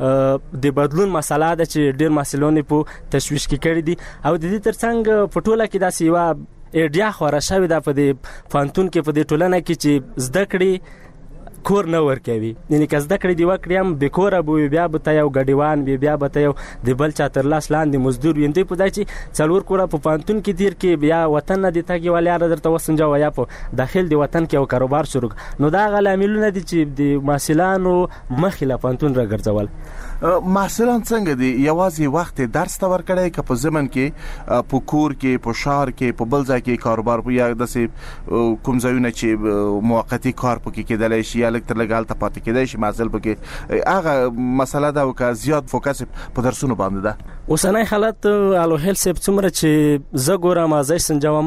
د بدلون مسله ده چې ډېر محصلون په تشویش کې کړي دي، او د دې ترڅنګ په ټوله کې داسې یوه ایډیا خوره شوې ده په دې پوهنتون کې، په دې ټولنه کې چې زده کړې کور نه ورکوي. یعنې که زده کړې دې وکړې هم بې کوره به وي، بیا به ته یو ګډیوان وي، بیا به ته یو د بل چا تر لاس لاندې مزدور وي. دوی په ځای چې 4 کوره په پوهنتون کې تېر کړي، بیا وطن نه دې تګ یوه لاره درته وسنجوه یا په داخل د وطن کې یو کاروبار شروع کړه. نو دا هغه لاملونه دي چې د محصلانو مخې له پوهنتون راګرځول. محصلان څنګه دي؟ یوازې وخت درس ته ورکړی که په ضمن کې په کور کې، په شهر کې، په بل ځای کې کاروبار یا داسې کوم ځایونه چې موقتي کار پکې کېدلی شي یا لږ تر لږه هلته پاتې کېدی شي محصل پکې، هغه مسله ده او که زیات فوکس په درسونو باندې ده؟ اوسنی حالت الوهیل صاحب څومره چې زه ګورم زه محصل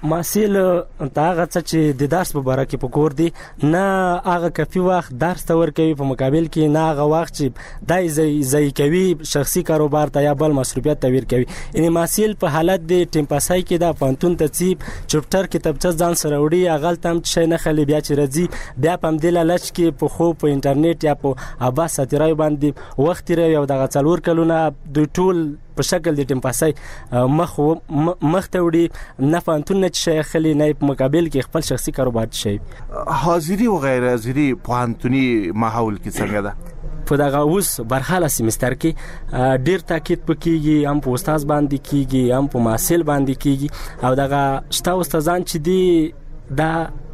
ته هغه څه چې د درس په باره کې په کور دي، نه هغه کافي وخت درس ته ورکوي، په مقابل کې نه هغه وخت چې دای ضایع کوي شخصي کاروبار ته یا بل مصروفیت ته ور کوي. یعنې محصل په حالت د ټیم پاسای کې د پوهنتون ته ځي، چپټر کتابچه ځان سره وړي، هغلته هم شی نه خلي، بیا چې راځي بیا په همدې لالچ کې په خوب په انټرنیټ یا په عباس ساتیرای باندې وخت تېروي، او دغه 4 کلونه دوی ټول په شکل د ټیم پاسای مخ ته وړي، نه پوهنتون نه شی خلي، نه په مقابل کې خپل شخصي کاروبار شي. حاضري و غیر حاضري پوهنتوني ماحول کې څنګه ده؟ په دغه اوس برخاله سیمستر کې ډیر تاکید پکېږي، هم په استاد باندې کېږي، هم په محصل باندې کېږي، او دغه شته استادان چې دي دا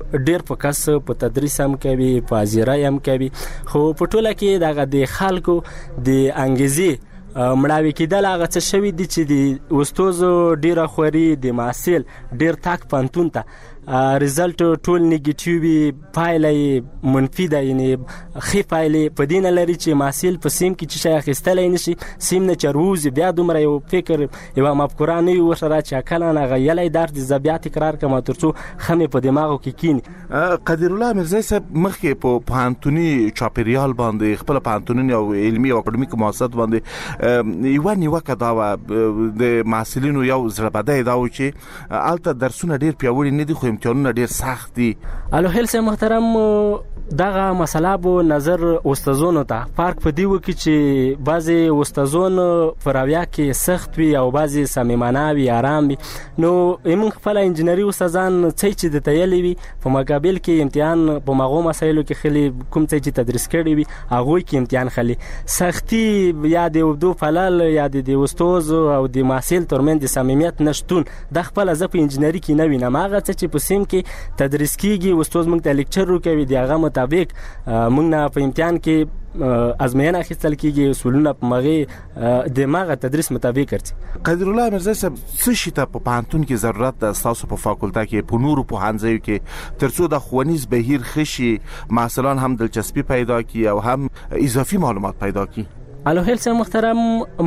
ډیر په کس په تدریس هم کوي، په ازیرای هم کوي، خو په ټوله کې دغه د خلکو د انګیزې مړاوي کېدل هغه څه شوي دي چې د استوزو ډیره خوري، د محصل ډیر تاک پانتون ته ریزلټ ټول نیگیټیو پایله منفي ده، یعنی خې پایله په دې نه لري چې محصل په سیم کې چې شی اخیستلی نشي، سیم نه چروزي بیا دومره یو فکر یو مفکوره نه وي ورسره چې کله نه غیلی درد زه بیا تکرار کړم تر څو خمې په دماغو کې کینی. قدیر الله میرزای صاحب مخکې په پوهنتوني چاپیریال باندې خپل پوهنتوني او علمي او اکاډمیک مؤسسات باندې یوه نیوکه دا وه د محصلینو یو زړه بدی دا و چې هلته درسونه ډېر پیاوړي نه دي خو امتحانونه ډېر سخت دي. الوهیل صاحب محترم، دغه مسله به نظر استادانو ته فرق په دی وکړي چې بعضی استادان په رویه کې سخت وي او بعضی صمیمانه وي، آرام وي. نو موږ خپل انجینري استادان څه چې د تیلې وي په مقابل کې امتحان په مغو مسایلو کې خلی کوم څه چې تدریس کړي وي هغه کې امتحان خلی سختی یا د دو فلال یا د استاد او د محصل ترمن د صمیمیت نشټون د خپل ځ په انجینري کې نه وینم. هغه څه چې په سیم کې تدریس کیږي استاد موږ ته لیکچر ورکوي دی هغه مطابق موږ نه په امتحان کې ازموینه اخیستل کیږي، اصولونه په مغه دماغه تدریس مطابق ورته. قدیر الله میرزا صاحب څه شي ته په پوهنتون کې ضرورت ده تاسو په فاکولټه کې په نورو پوهنځیو کې ترڅو د ښوونیز بهیر خشي محصلان هم دلچسپي پیدا کړي او هم اضافي معلومات پیدا کړي؟ الوهیل صاحب محترم،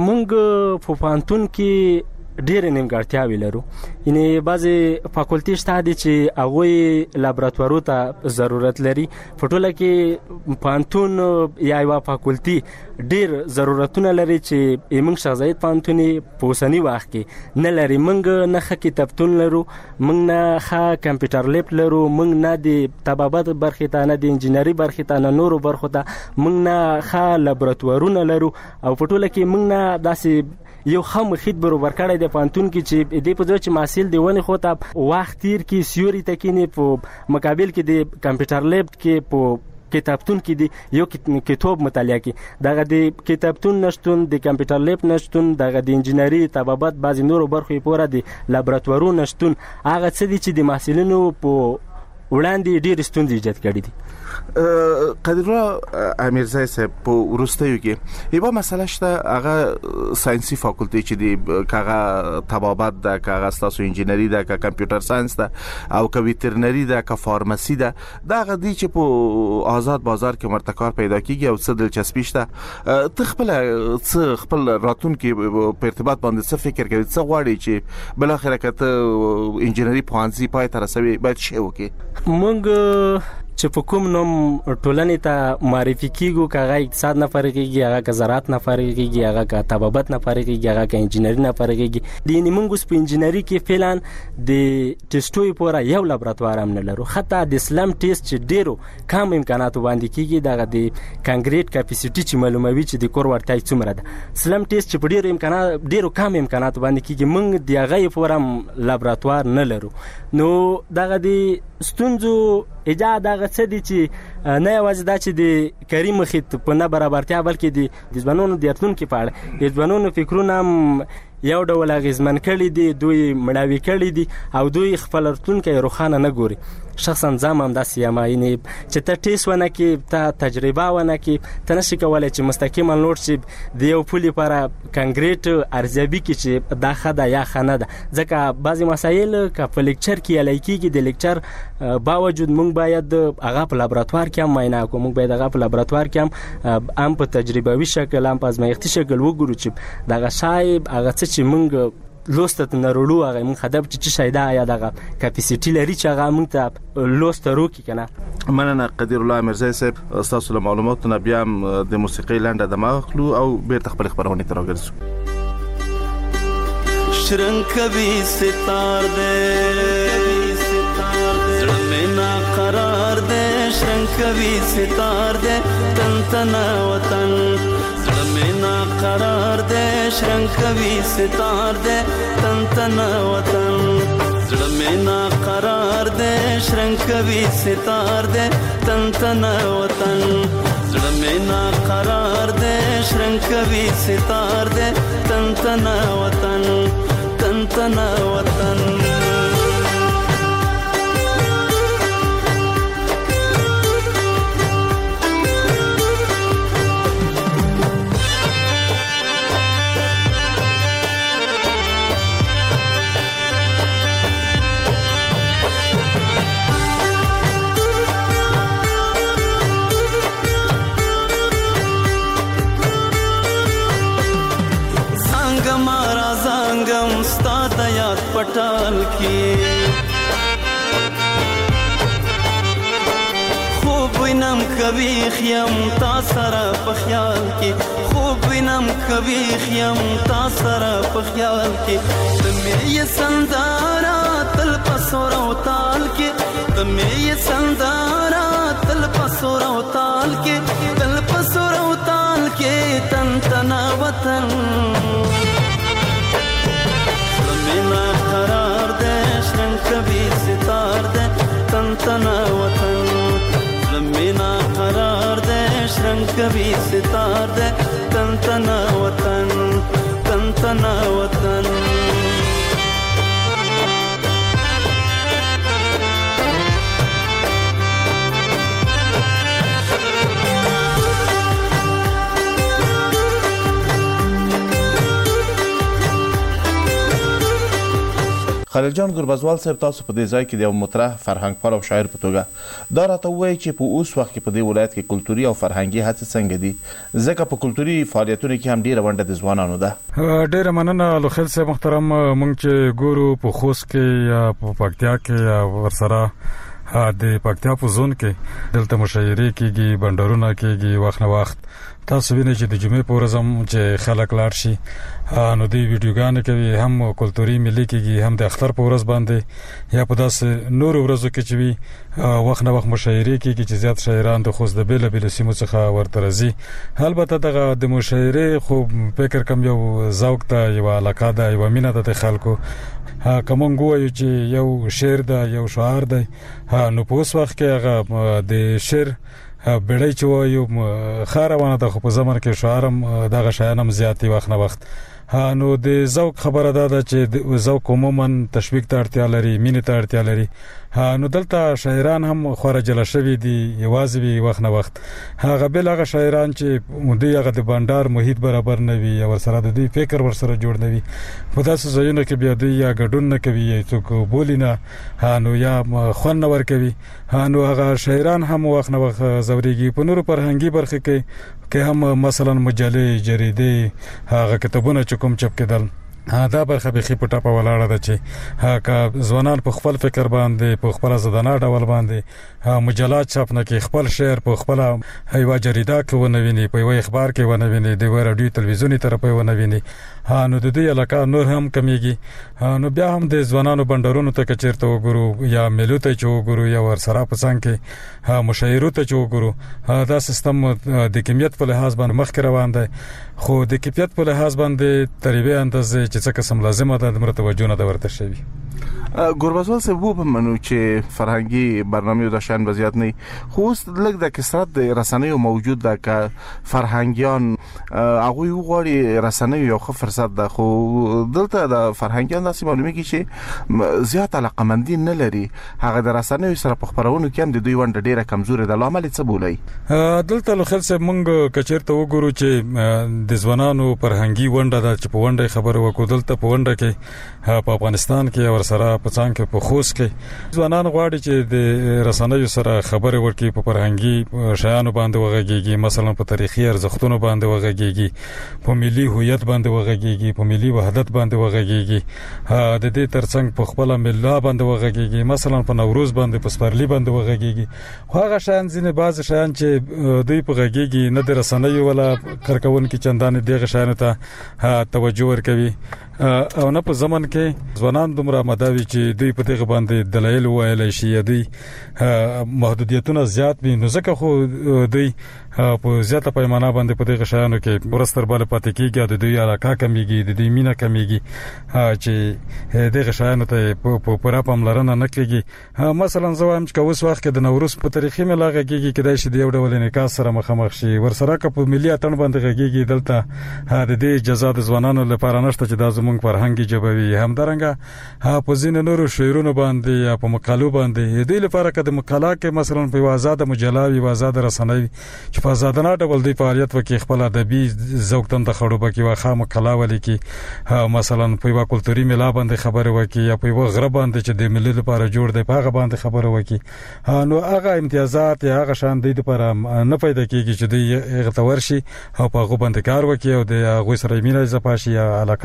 موږ په پوهنتون کې ډېر نیمګړتیاوې لرو. یعنی بعضې فاکولټي شته دي چې هغوی لابراتوارو ته ضرورت لري. په ټوله کې پوهنتون یا یوه فاکولټي ډېر ضرورتونه لري چې موږ شیخ زاید پوهنتون په اوسني وخت کې نه لري. موږ نه ښه کتابتون لرو، موږ نه ښه کمپیوټر لیب لرو، موږ نه د طبابت برخې ته، نه د انجینري برخې ته، نه نورو برخو ته موږ نه ښه لابراتوارونه لرو. او په ټوله کې موږ نه داسې یو ښه محیط برابر کړی دی پوهنتون کې چې دې په ځای چې محصل د ونې خوا ته وخت تیر کړي، سیوري ته کښېني، په مقابل کې د کمپیوټر لیب کې په کتابتون کې دی یو کتاب مطالعه کړي. دغه د کتابتون نشتون، د کمپیوټر لیب نشتون، دغه د انجینري طبابت بعضې نورو برخو یې پوره د لابراتوارو نشتون هغه څه دي چې د محصلینو په وړاندې ډېرې ستونزې ایجاد کړي دي. قدیر الله امیرزای صاحب په وروستیو کې یوه مسله شته هغه ساینسي فاکولټي چې دی که طبابت ده، که ستاسو انجینري ده، که کمپیوټر ساینس ده او که ویترنري ده، که فارمسي ده، دا هغه دي چې په آزاد بازار کې ورته کار پیدا کیږي او څه دلچسپي شته. ته خپل راتلونکي په ارتباط باندې څه فکر کوې، څه غواړې چې بالاخره که ته انجینري پوهنځي پای ته رسوي باید شی وکړې؟ موږ چې په کوم نوم ټولنې ته معرفي کیږو، که هغه اقتصاد نه فارغېږي، هغه که زراعت نه فارغېږي، هغه که طبابت نه فارغېږي، هغه که انجینري نه فارغېږي. د موږ اوس په انجینري کې فعلا د ټیسټو پوره یو لابراتوار هم نه لرو. حتی د سلم ټیسټ چې ډېرو کم امکاناتو باندې کیږي، دغه د کانګریټ کاپیسیټي چې معلوموي چې د کور وړتیا څومره ده، سلم ټیسټ چې په ډېرو کم امکاناتو باندې کیږي، موږ د هغې پوره هم لابراتوار نه لرو. نو دغه د ستونزو ایجاد هغه څه دي چې نه یوازې دا چې د کاري محیط په نه برابرتیا بلکې د ځوانانو د راتلونکي په اړه د ځوانانو فکرونه هم یو ډول اغېزمن کړي دي، دوی مړاوي کړي دي او دوی خپل راتلونکی روښانه نه ګوري. شخصا زه هم همداسې یم، یعنې چې ته ټیسټ ونه کړې، ته تجربه ونه کړې، ته نشي کولی چې مستقیما لوړ چې د یو پول لپاره کانګریټ ارزیابي کړي چې دا ښه ده یا ښه نه ده. ځکه بعضې مسایل که په لیکچر کې یلی کېږي، د لیکچر باوجود موږ باید هغه په لابراتوار کې هم معاینه کړو، موږ باید هغه په لابراتوار کې هم په تجربوي شکل، هم په ازمایښتي شکل وګورو چې دغه شی هغه څه چې موږ لوسته ته نه وړو هغه موږ هدف چې څه شی ده یا دغه کاپیسیټي لري چې هغه موږ ته لوسته روکړي که نه. مننه قدیر الله امیرزای صاحب، ستاسو له معلوماتو نه بیا هم د موسیقۍ لنډه دمه اخلو او بیرته خپلې خپرونې ته راګرځو. شرنګ کوي ستار دې زړه مې نا قرار دې، شرنګ کوي ستار دې تن تنا وطن، زړه مې نا قرار دې شرنګ کوي ستار دې تن تنا وطن، زړه مې نا قرار دې شرنګ کوي ستار دې تن تنا وطن، زړه مې نا قرار دې شرنګ کوي ستار دې تن تنا وطن، تن تنا وطن. پټال کې خوب وینم کوي خیم تا سره په خیال کې خوب وینم کوي خیم تا سره په خیال کې تمې سندارا تل پسور او تال کې تمې سندارا تل پسور او تال کې تل پسور او تال کې تن تنا وطن زمینا قرار دے شرن کبھی ستار دے تن تنا وطن زمینا قرار دے شرن کبھی ستار دے تن تنا وطن تن تنا وطن خلیل جان ګربزوال صاحب تاسو په دې ځای کې د یو مطرح فرهنګ پال او شاعر په توګه دا راته وایي چې په اوس وخت کې په دې ولایت کې کلتوري او فرهنګي هڅې څنګه دي ځکه په کلتوري فعالیتونو کې هم ډیره ونډه د ځوانانو ده. ډیره مننه لوخیل صاحب محترم. مونږ چې ګورو په خوست کې یا په پکتیا کې یا ورسره د پکتیا په زون کې دلته مشاعرې کېږي بندرونه کېږي وخت نه وخت تاسو وینئ چې د جمعې په ورځ هم چې خلک لاړ شي نو دوی ویډیوګانې کوي هم کلتوري ملي کېږي هم د اختر په ورځ باندې یا په داسې نور ورځو کې چې وي وخت نه وخت مشاعرې کېږي چې زیات شاعران د خوست د بیلابېلو سیمو څخه ورته راځي. البته دغه د مشاعرې خو فکر کوم یو ذوق ته یو علاقه ده یو مینه ده د خلکو کومون ګوایو چې یو شعر ده یو شعار ده نو په اوس وخت کې هغه د شعر بډای چې وایو خاروانه د خو په زمانه کې شعارم دغه شایانم زیاتی وخت نه وخت نو د ذوق خبره ده چې ذوق عموما تشویق ته اړتیا لري مینې ته اړتیا لري نو دلته شاعران هم خورجل شوی دي یوازې وي وخت نه وخت هغه بل هغه شاعران چې دوی هغه د بندر محیط برابر نه وي او سره د دوی فکر ورسره جوړ نه وي په داسې ځایونو کې بیا دوی یا ګډون نه کوي یا څوک بولینا نو یا خون نه ور کوي نو هغه شاعران هم وخت نه وخت زوريږي په نورو فرهنګي برخه کې هم مثلا مجلې جریدې هغه کتابونه چې کوم چاپ کېدل دا برخه به خې پټه په ولاړه ده چې کا ځوانان په خپل فکر باندې په خپل زدانه ډول باندې مجلات چاپنه کې خپل شعر په خپل هیوا جریده کې ونویني په یو اخبار کې ونویني د رادیو تلویزیونی طرف ونویني نو د دې علاقه نور هم کمیږي نو بیا هم د ځوانانو بندرونو ته چیرته وګورو یا ملو ته چې وګورو یا ورسره په څنګه کې مشاعرو ته چې وګورو دا سیستم د کمیت په لحاظ باندې مخ روان دی خو د کیفیت په لحاظ باندې تقریبا اندازې چې څه قسم لازمه ده د مرتبه نه ورته شوی. ګوربزوال صاحب په منو چې فرهنګي برنامه د شان وضعیت نه خو لږ د کثرت د رسنیو موجود ده ک فرهنګیان هغه یو غوړي رسنیو یو ښه فرصت ده خو دلته د فرهنګیان داسې معلومه کی چې زیات علاقمندي نه لري هغه د رسنیو سره په خبرونو کې هم د دوی ونډه ډیره کمزوري ده لامل څه بولای دلته لو خل صاحب مونږ کچیرته وګورو چې د ځوانانو فرهنګي ونډه ده چې په ونډه خبره وکړو دلته په ونډه کې په افغانستان کې ور سره په څنګه په خوست کې ځوانان غواړي چې د رسنیو سره خبره ورکړي په فرهنګي شایانو باندې وغږیږي مثلا په تاریخي ارزښتونو باندې وغږیږي په ملي هویت باندې وغږیږي په ملي وحدت باندې وغږیږي د دې ترڅنګ په خپل ملت باندې وغږیږي مثلا په نوروز باندې په سپرلی باندې وغږیږي خو هغه شایان ځینې بعض شایان چې دوی په غږیږي نه د رسنیو ولا کارکون کې چندانې دغه شایان ته توجه ورکوي او نه په زمن کې ځوانان دومره مداوي چې دوی په دغه باندې دلایل وایي شي دوی محدودیتونه زیات وي نو ځکه خو دوی په زیاته پیمانه باندې په دغه شایانو کې ورستر بل پاتې کیږي د دوی علاقه کمیږي د دوی مینا کمیږي چې دغه شایانو ته په پوره پاملرنه نه کیږي مثلا زوام چې اوس وخت کې د نوروز په تاریخي ملاغه کیږي کدای شي د یو ډول نکاح سره مخامخ شي ورسره په ملي اتن باندې کیږي دلته د دې جزا د ځوانانو لپاره نشته چې د زمونږ فرهنګي جبوي همدارنګه په ځین نورو شعرونو باندې یا په مقالو باندې د لپاره کده مقاله کې مثلا په آزاد مجلاوي آزاد رسنوي چې په آزادانه ډول دی فعالیت وکړي خپل ادبي ذوق تند خړو بکی واخا مقاله ولیکي مثلا په یو کلتوري ملا باندې خبره وکړي یا په یو غرب باندې چې د ملت لپاره جوړ دی په هغه باندې خبره وکړي نو هغه امتیازات یا هغه شان دی لپاره نه پیدا کیږي چې دی هغه تورشي او په هغه باندې کار وکړي او د هغه سره مینه زپاشي یا علاقه دي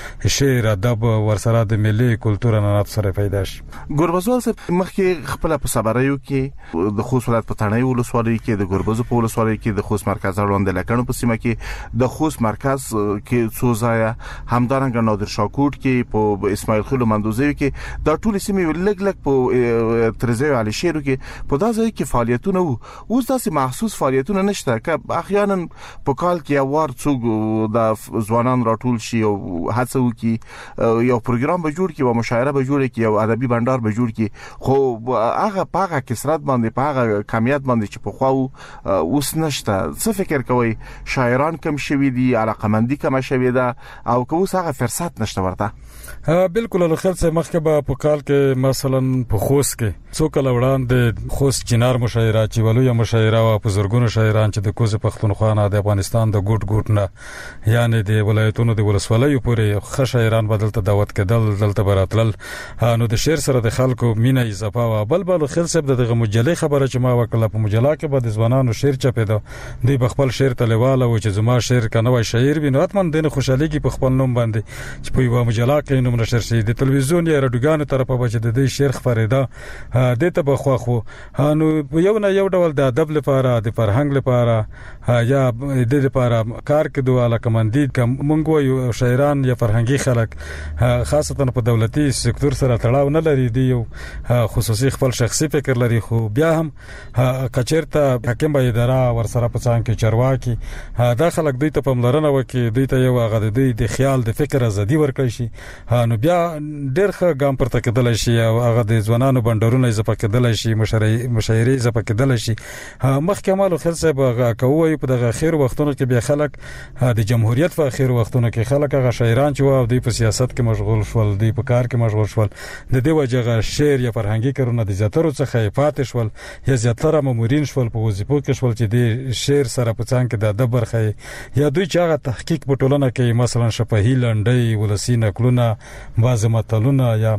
شعر ادب ورسره د ملي کلچر نه سره پیدا شي. ګوربزوال صاحب مخکې خپل په صبرایو کې د خوست ولایت په تڼۍ ولسوالۍ کې د ګوربزو په ولسوالۍ کې د خوست مرکز اړوند لکڼو په سیمه کې د خوست مرکز کې څو ځای همدارنګه نادر شاکوټ کې په اسماعیل خیل مندوزي کې دا ټول سیمې لګ په ترزیو علي شیرو کې په دا ځای کې فعالیتونه وو. اوس داسې محسوس فعالیتونه نشته که احیانا په کال کې یو وار څوک د ځوانان راټول شي او هڅه وکړي یو پروګرام به جوړ کړي او مشاعره به جوړ کړي او ادبي بندر به جوړ کړي خو هغه په کثرت باندې په هغه کمیت باندې چې په خو اوس نشته. څه فکر کوي شاعران کم شوي دي علاقمندي کم شوي ده او که اوس هغه فرصت نشته ورته؟ بالکل له خل څخه مخکې به په کال کې مثلا په خوست کې څو کله وړاندې خوست چنار مشاعره چې ولوي مشاعره او بزرګونو شاعران چې د کوزه پښتونخوا نه د افغانستان د ګوټ نه یعنی د ولایتونو د ولسوالیو پورې ښه شاعران بدلته دعوت کېدل دلته براتل نو د شعر سره د خلکو مینه اضافه او بل خل څخه دغه مجلې خبره چې ما وکړه په مجله کې به د ځوانانو شعر چپېده دی بخپل شعر تلواله او چې زما شعر کنه شاعر بینو اتمن دنه خوشالي کې په خپل نوم باندې چې په یو مجله کې نوم نشر شي د تلویزیون یا رادیوګانو طرفه به چې د دې شعر خبرېده د ته بخوا خو نو یو نه یو ډول د ادب لپاره د فرهنګ لپاره یا د لپاره کار کړو علاقمندي کوم یو شاعران یا فرهنګي خلک خاصتا په دولتي سکتور سره تړاو نه لري دی یو خصوصي خپل شخصي فکر لري خو بیا هم کچیرته حکم به اداره ورسره په ځان کې چرواکي دا خلک دوی ته پملرنه وکي دوی ته یو هغه د خیال د فکر ازادي ورکړي شي نو بیا ډېر ښه ګام پورته کېدل شي او هغه د ځوانانو بندرونه اضافه کېدل شي مشاعرې اضافه کېدل شي. مخکې مالو خل صاحب کوي په دغه اخر وختونو کې بیا خلک د جمهوریت په اخر وختونو کې خلک هغه شاعران چې او د سیاست کې مشغول شول دی په کار کې مشغول شول د دې وجهه شعر یا فرهنګي کارونه د زیاترو څخه پاتې شول یا زیاتره مامورین شول په وظیفو کې شول چې د شعر سره په څنګه د ادب برخه یا دوی چې هغه تحقیق په ټولنه کې مثلا شفاهي لنډۍ ولسی نقلونه بعض متلونه یا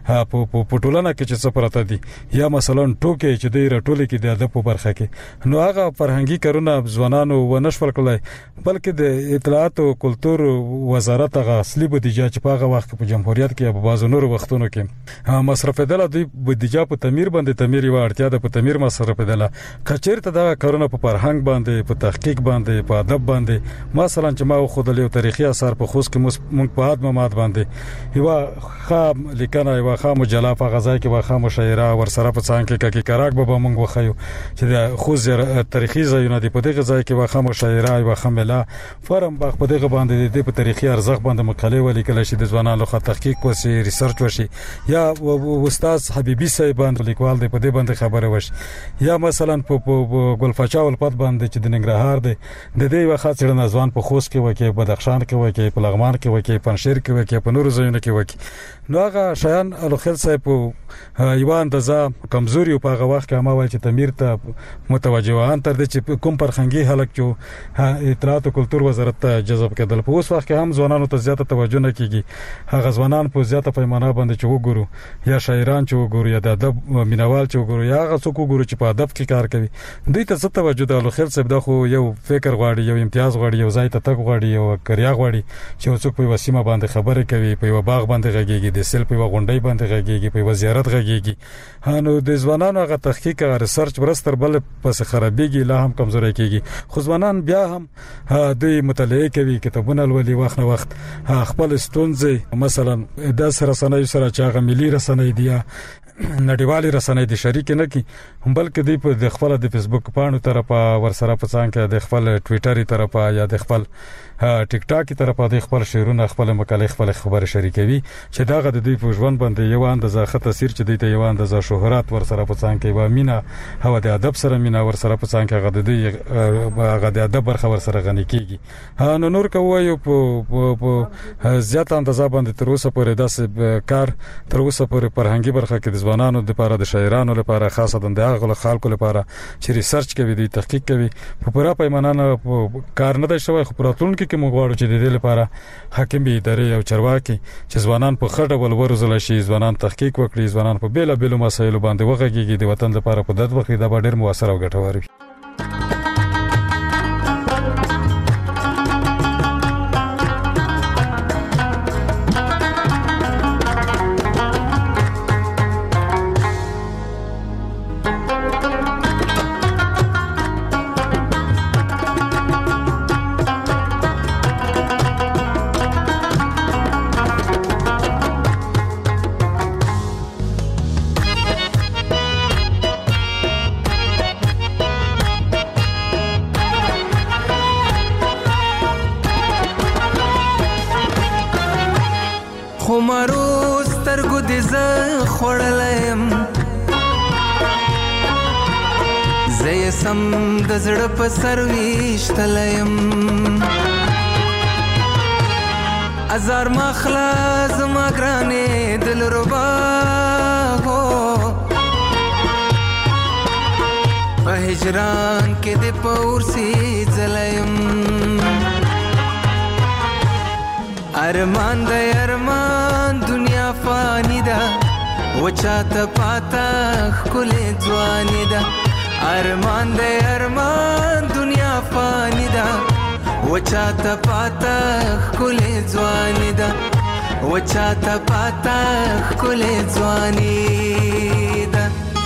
په ټولنه کې چې څه پراته دي یا مثلا ټوکې چې د رټولې کې د ادب په برخه کې نو هغه فرهنګي کارونه ځوانانو ونشول کولای بلکې د اطلاعات او کلچر وزارت هغه اصلي بودیجه چې په هغه وخت په جمهوریت کې په بعضو نورو وختونو کې مصرف دله دوی بودیجه په تعمیر باندې تعمیر یو اړتیا ده په تعمیر مصرف دله کچیرته دا کارونه په فرهنګ باندې په تحقیق باندې په ادب باندې مثلا چې ما خو د یو تاریخي اثر په خوست کې مونږ په ادب مات باندې یو خام لیکنه یو خام مجله په غزا کې واخا مشاعره ورسره په څنګه کې کراک به مونږ وخیو چې د خوست تاریخي ځایونه دی په دغه ځای کې واخا مشاعره یو خامله فرم باغ په دغه باندې د تاریخي ارزښت باندې مقاله ولیکل شي د ځوانانو لخوا تحقیق وشي ریسرچ وشي یا استاد حبیبي صاحب باندې لیکوال دی په دې باندې خبره وشي یا مثلا په ګلفچا ولپت باندې چې د ننګرهار دی د دې وخت سره نځوان په خوست کې وکي بدخشان کې وکي په لغمان کې وکي پنځیر کې وکي په نورو ځایونو کې وکي نو هغه شیان الخل صاحب یو اندازه کمزوري په هغه وخت کې ما وایي چې تعمیر ته متوجهان تر دې چې کوم فرهنګي حلق چې اطلاعات او کلچر وزارت ته جذب کېدل په اوس وخت کې هم ځوانانو ته زیاته توجه نه کیږي هغه ځوانان په زیاته پیمانه باندې چې وګورو یا شاعران چې وګورو یا د ادب مینوال چې وګورو یا هغه څوک وګورو چې په ادب کې کار کوي دوی ته څه توجه ده الخل صاحب دا خو یو فکر غواړي یو امتیاز غواړي یو ځای ته تک غواړي یو کریا غواړي چې څوک په وسیمه باندې خبرې کوي په یو باغ باندې غږیږي د سیل په غونډۍ باندې غږیږي په وزارت غږیږي نو د ځوانانو هغه تحقیق او ریسرچ برستر بل پس خرابېږي لا هم کمزوري کیږي خو ځوانان بیا هم د مطالعه کوي کتابونه لولي وخت نه وخت خپل ستونزې مثلا د سره سنوي سره چې هغه ملي رسنۍ دي نړیوالي رسنۍ د شریک نه کی بلکې د په خپل د فیسبوک پاڼو طرفه ورسره په څنګه د خپل ټوئیټر طرفه یا د خپل ټیک ټاک طرفه د خپل شعرونه خپل مقاله خپل خبر شریکوي چې داغه د دې په ژوند باندې یو اندازه خطر تاثیر چې د یو اندازه شهرت ورسره په څنګه و مینا هوا د ادب سره مینا ورسره په څنګه غد د ادب برخه ورسره غني کیږي نو نور کوي په زیات اندازه باندې تر اوسه پورې داسې کار تر اوسه پورې فرهنګي برخه کې د ځوانانو لپاره د شاعرانو لپاره خاصه د هغه خلکو لپاره چې ریسرچ کوي د تحقیق کوي په پوره پیمانه کار نه دی شوی خو پراتونکو کې موږ غواړو چې د دې لپاره حاکمي ادارې او چارواکي چې ځوانان په خړه ول ورزل شي ځوانان تحقیق وکړي ځوانان په بیل بیل مسایلو باندې وغږیږي د وطن لپاره په دد وخت دا ډېر موثر او ګټور وي دې ز خړلم زه سم د زړه په سر ویشتلم ازار مخلا زما ګرانې دلربا هو په هجران کې د پورسي ځلم ارمان د ارمان دنیا فانی ده وچاته پاتا خلې ځواني ده ارمان د ارمان دنیا فانی ده وچاته پاتا خلې ځواني ده وچاته پاتا خلې ځواني ده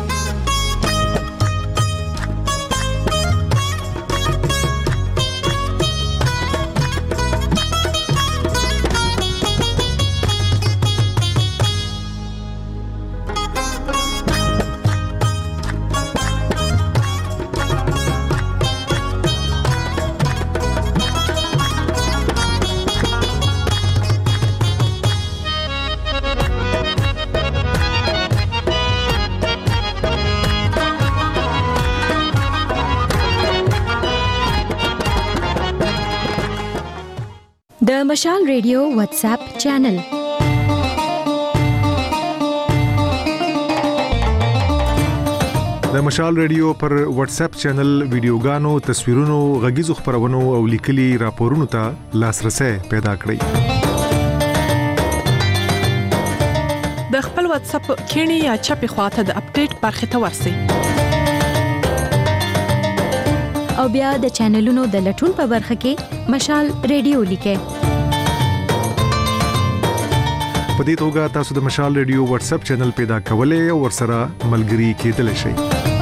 د مشال ریډیو واتس اپ چینل د مشال ریډیو پر واتس اپ چینل ویډیوګانو تصویرونو غږیزو خبرونو او لیکلي راپورونو ته لاسرسي پیدا کړئ د خپل واتس اپ کینی یا چپی خواته د اپډیټ برخه ته ورسئ او بیا د چینلونو د لټون په برخه کې مشال ریډیو لیکئ په دې توګه تاسو د مشال ریډیو واتس اپ چینل پیدا کولای او ورسره ملګري کېدلی شئ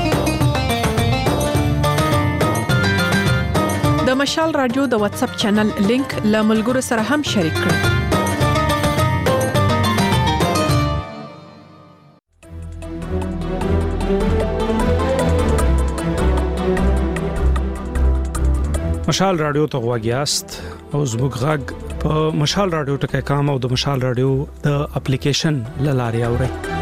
د مشال رادیو د واتس اپ چینل لینک له ملګرو سره هم شریک کړئ مشال رادیو ته غواګیاست او زموږ غږ په مشال رادیو ټکی کام او د مشال رادیو د اپلیکیشن لاري اورئ